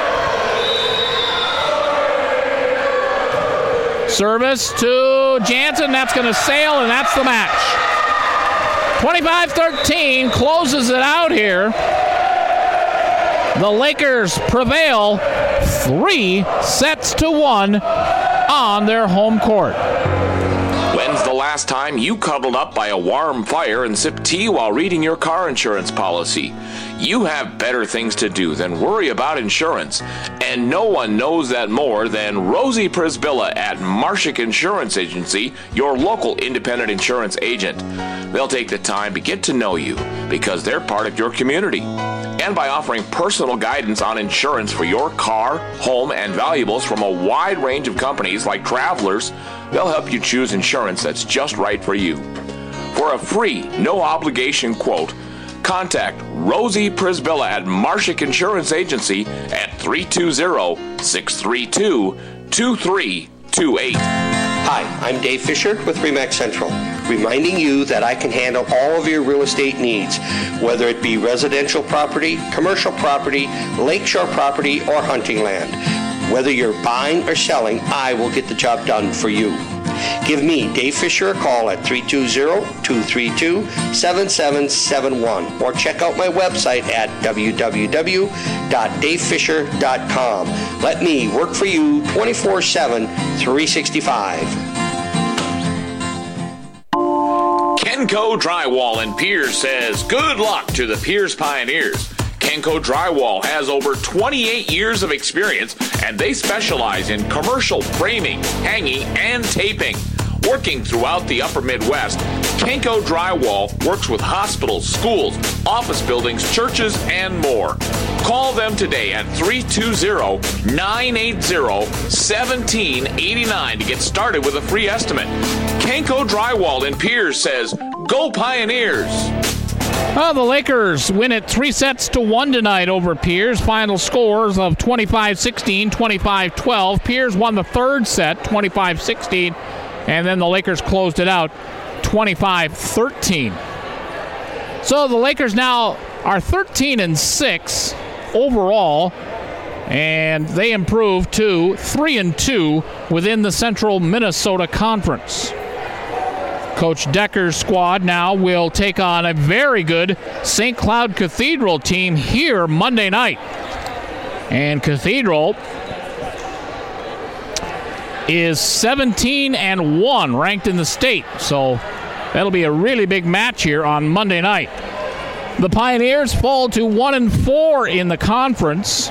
Speaker 1: Service to Jansen. That's going to sail, and that's the match. twenty-five thirteen closes it out here. The Lakers prevail three sets to one on their home court.
Speaker 4: When's the last time you cuddled up by a warm fire and sipped tea while reading your car insurance policy? You have better things to do than worry about insurance, and no one knows that more than Rosie Prisbilla at Marshak Insurance Agency, your local independent insurance agent. They'll take the time to get to know you because they're part of your community. And by offering personal guidance on insurance for your car, home, and valuables from a wide range of companies like Travelers, they'll help you choose insurance that's just right for you. For a free, no-obligation quote, contact Rosie Prisbilla at Marshak Insurance Agency at three two zero, six three two, two three two eight.
Speaker 8: Hi, I'm Dave Fisher with RE/MAX Central, reminding you that I can handle all of your real estate needs, whether it be residential property, commercial property, lakeshore property, or hunting land. Whether you're buying or selling, I will get the job done for you. Give me, Dave Fisher, a call at three two zero, two three two, seven seven seven one or check out my website at w w w dot dave fisher dot com. Let me work for you twenty-four seven, three sixty-five.
Speaker 4: Kenco Drywall in Pierce says good luck to the Pierce Pioneers. Kenco Drywall has over twenty-eight years of experience, and they specialize in commercial framing, hanging, and taping. Working throughout the upper Midwest, Kenco Drywall works with hospitals, schools, office buildings, churches, and more. Call them today at three two zero, nine eight zero, one seven eight nine to get started with a free estimate. Kenco Drywall in Pierce says, go Pioneers!
Speaker 1: Well, the Lakers win it three sets to one tonight over Pierce. Final scores of twenty-five sixteen, twenty-five twelve. Pierce won the third set, twenty-five sixteen, and then the Lakers closed it out, twenty-five thirteen. So the Lakers now are thirteen and six overall, and they improved to three and two within the Central Minnesota Conference. Coach Decker's squad now will take on a very good Saint Cloud Cathedral team here Monday night. And Cathedral is seventeen and one, ranked in the state. So that'll be a really big match here on Monday night. The Pioneers fall to one and four in the conference.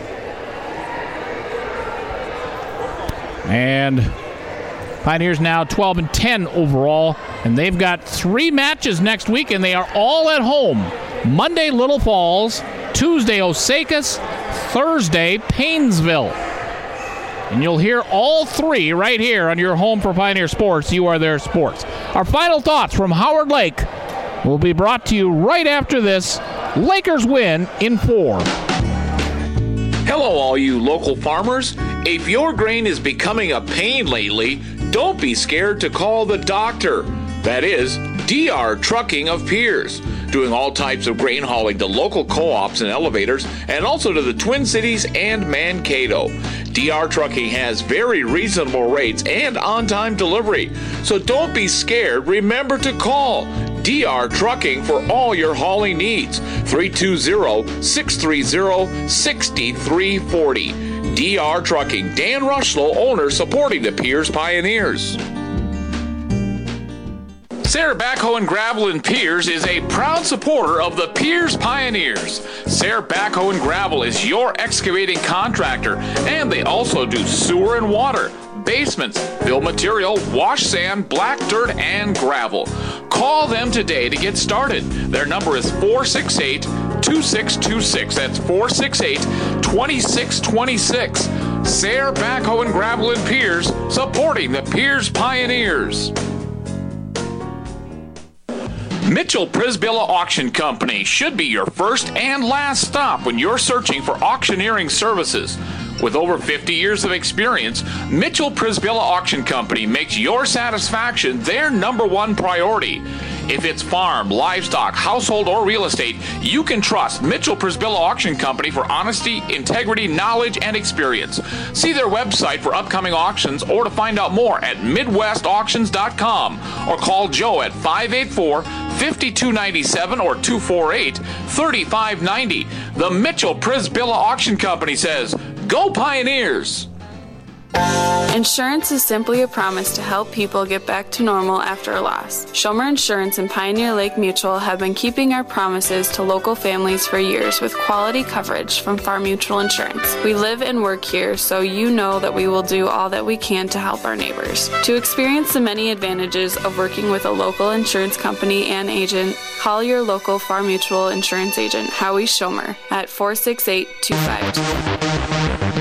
Speaker 1: And Pioneers now twelve and ten overall, and they've got three matches next week, and they are all at home. Monday, Little Falls. Tuesday, Osakis. Thursday, Paynesville. And you'll hear all three right here on your home for Pioneer Sports. You Are Their Sports. Our final thoughts from Howard Lake will be brought to you right after this. Lakers win in four.
Speaker 4: Hello, all you local farmers. If your grain is becoming a pain lately, don't be scared to call the doctor. That is, D R Trucking of Pierce, doing all types of grain hauling to local co-ops and elevators, and also to the Twin Cities and Mankato. D R Trucking has very reasonable rates and on-time delivery, so don't be scared. Remember to call D R Trucking for all your hauling needs. three two zero, six three zero, six three four zero. D R Trucking. Dan Rushlow, owner, supporting the Pierce Pioneers. Sayre Backhoe and Gravel in Pierce is a proud supporter of the Pierce Pioneers. Sayre Backhoe and Gravel is your excavating contractor, and they also do sewer and water, basements, fill material, wash sand, black dirt, and gravel. Call them today to get started. Their number is four six eight, two six two six. That's four six eight, two six two six. Sayre Backhoe and Gravel in Pierce, supporting the Pierce Pioneers. Mitchell Prisbilla Auction Company should be your first and last stop when you're searching for auctioneering services. With over fifty years of experience, Mitchell Prisbilla Auction Company makes your satisfaction their number one priority. If it's farm, livestock, household, or real estate, you can trust Mitchell Prisbilla Auction Company for honesty, integrity, knowledge, and experience. See their website for upcoming auctions or to find out more at midwest auctions dot com or call Joe at five eight four, five two nine seven or two four eight, three five nine zero. The Mitchell Prisbilla Auction Company says, go Pioneers!
Speaker 18: Insurance is simply a promise to help people get back to normal after a loss. Schomer Insurance and Pioneer Lake Mutual have been keeping our promises to local families for years with quality coverage from Farm Mutual Insurance. We live and work here, so you know that we will do all that we can to help our neighbors. To experience the many advantages of working with a local insurance company and agent, call your local Farm Mutual Insurance agent, Howie Schomer, at four six eight, two five two.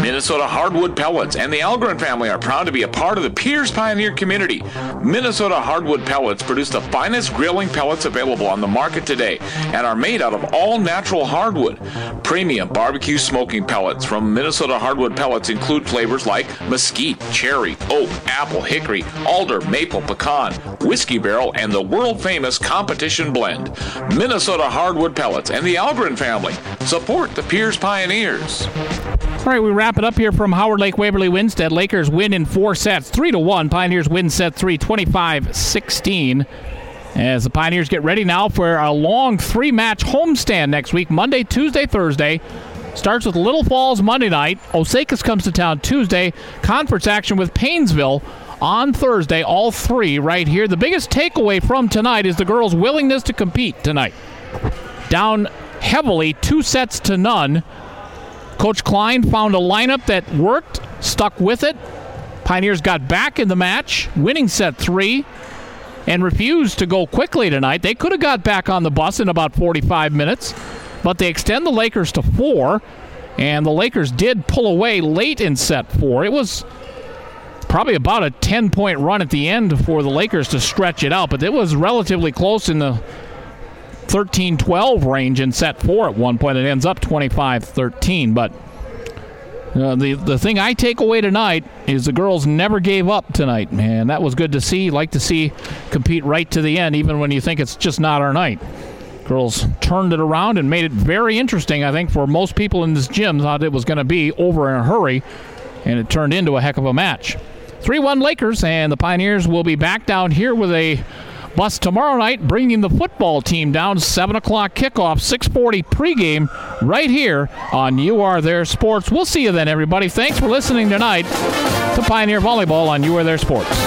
Speaker 4: Minnesota Hardwood Pellets and the Algren family are proud to be a part of the Pierce Pioneer community. Minnesota Hardwood Pellets produce the finest grilling pellets available on the market today and are made out of all natural hardwood. Premium barbecue smoking pellets from Minnesota Hardwood Pellets include flavors like mesquite, cherry, oak, apple, hickory, alder, maple, pecan, whiskey barrel, and the world-famous Competition Blend. Minnesota Hardwood Pellets and the Algren family support the Pierce Pioneers.
Speaker 1: All right, we wrap it up here from Howard Lake Waverly Winstead. Lakers win in four sets, three to one. Pioneers win set three, twenty-five sixteen. As the Pioneers get ready now for a long three-match homestand next week, Monday, Tuesday, Thursday. Starts with Little Falls Monday night. Osakis comes to town Tuesday. Conference action with Painesville on Thursday. All three right here. The biggest takeaway from tonight is the girls' willingness to compete tonight. Down heavily, two sets to none. Coach Klein found a lineup that worked, stuck with it. Pioneers got back in the match, winning set three, and refused to go quickly tonight. They could have got back on the bus in about forty-five minutes, but they extend the Lakers to four, and the Lakers did pull away late in set four. It was probably about a ten-point run at the end for the Lakers to stretch it out, but it was relatively close in the thirteen twelve range in set four at one point. It ends up twenty-five thirteen. But uh, the, the thing I take away tonight is the girls never gave up tonight, man. That was good to see. Like to see compete right to the end, even when you think it's just not our night. Girls turned it around and made it very interesting, I think, for most people in this gym. Thought it was going to be over in a hurry, and it turned into a heck of a match. three one Lakers, and the Pioneers will be back down here with a bus tomorrow night, bringing the football team down. seven o'clock kickoff, six forty pregame right here on You Are There Sports. We'll see you then, everybody. Thanks for listening tonight to Pioneer Volleyball on You Are There Sports.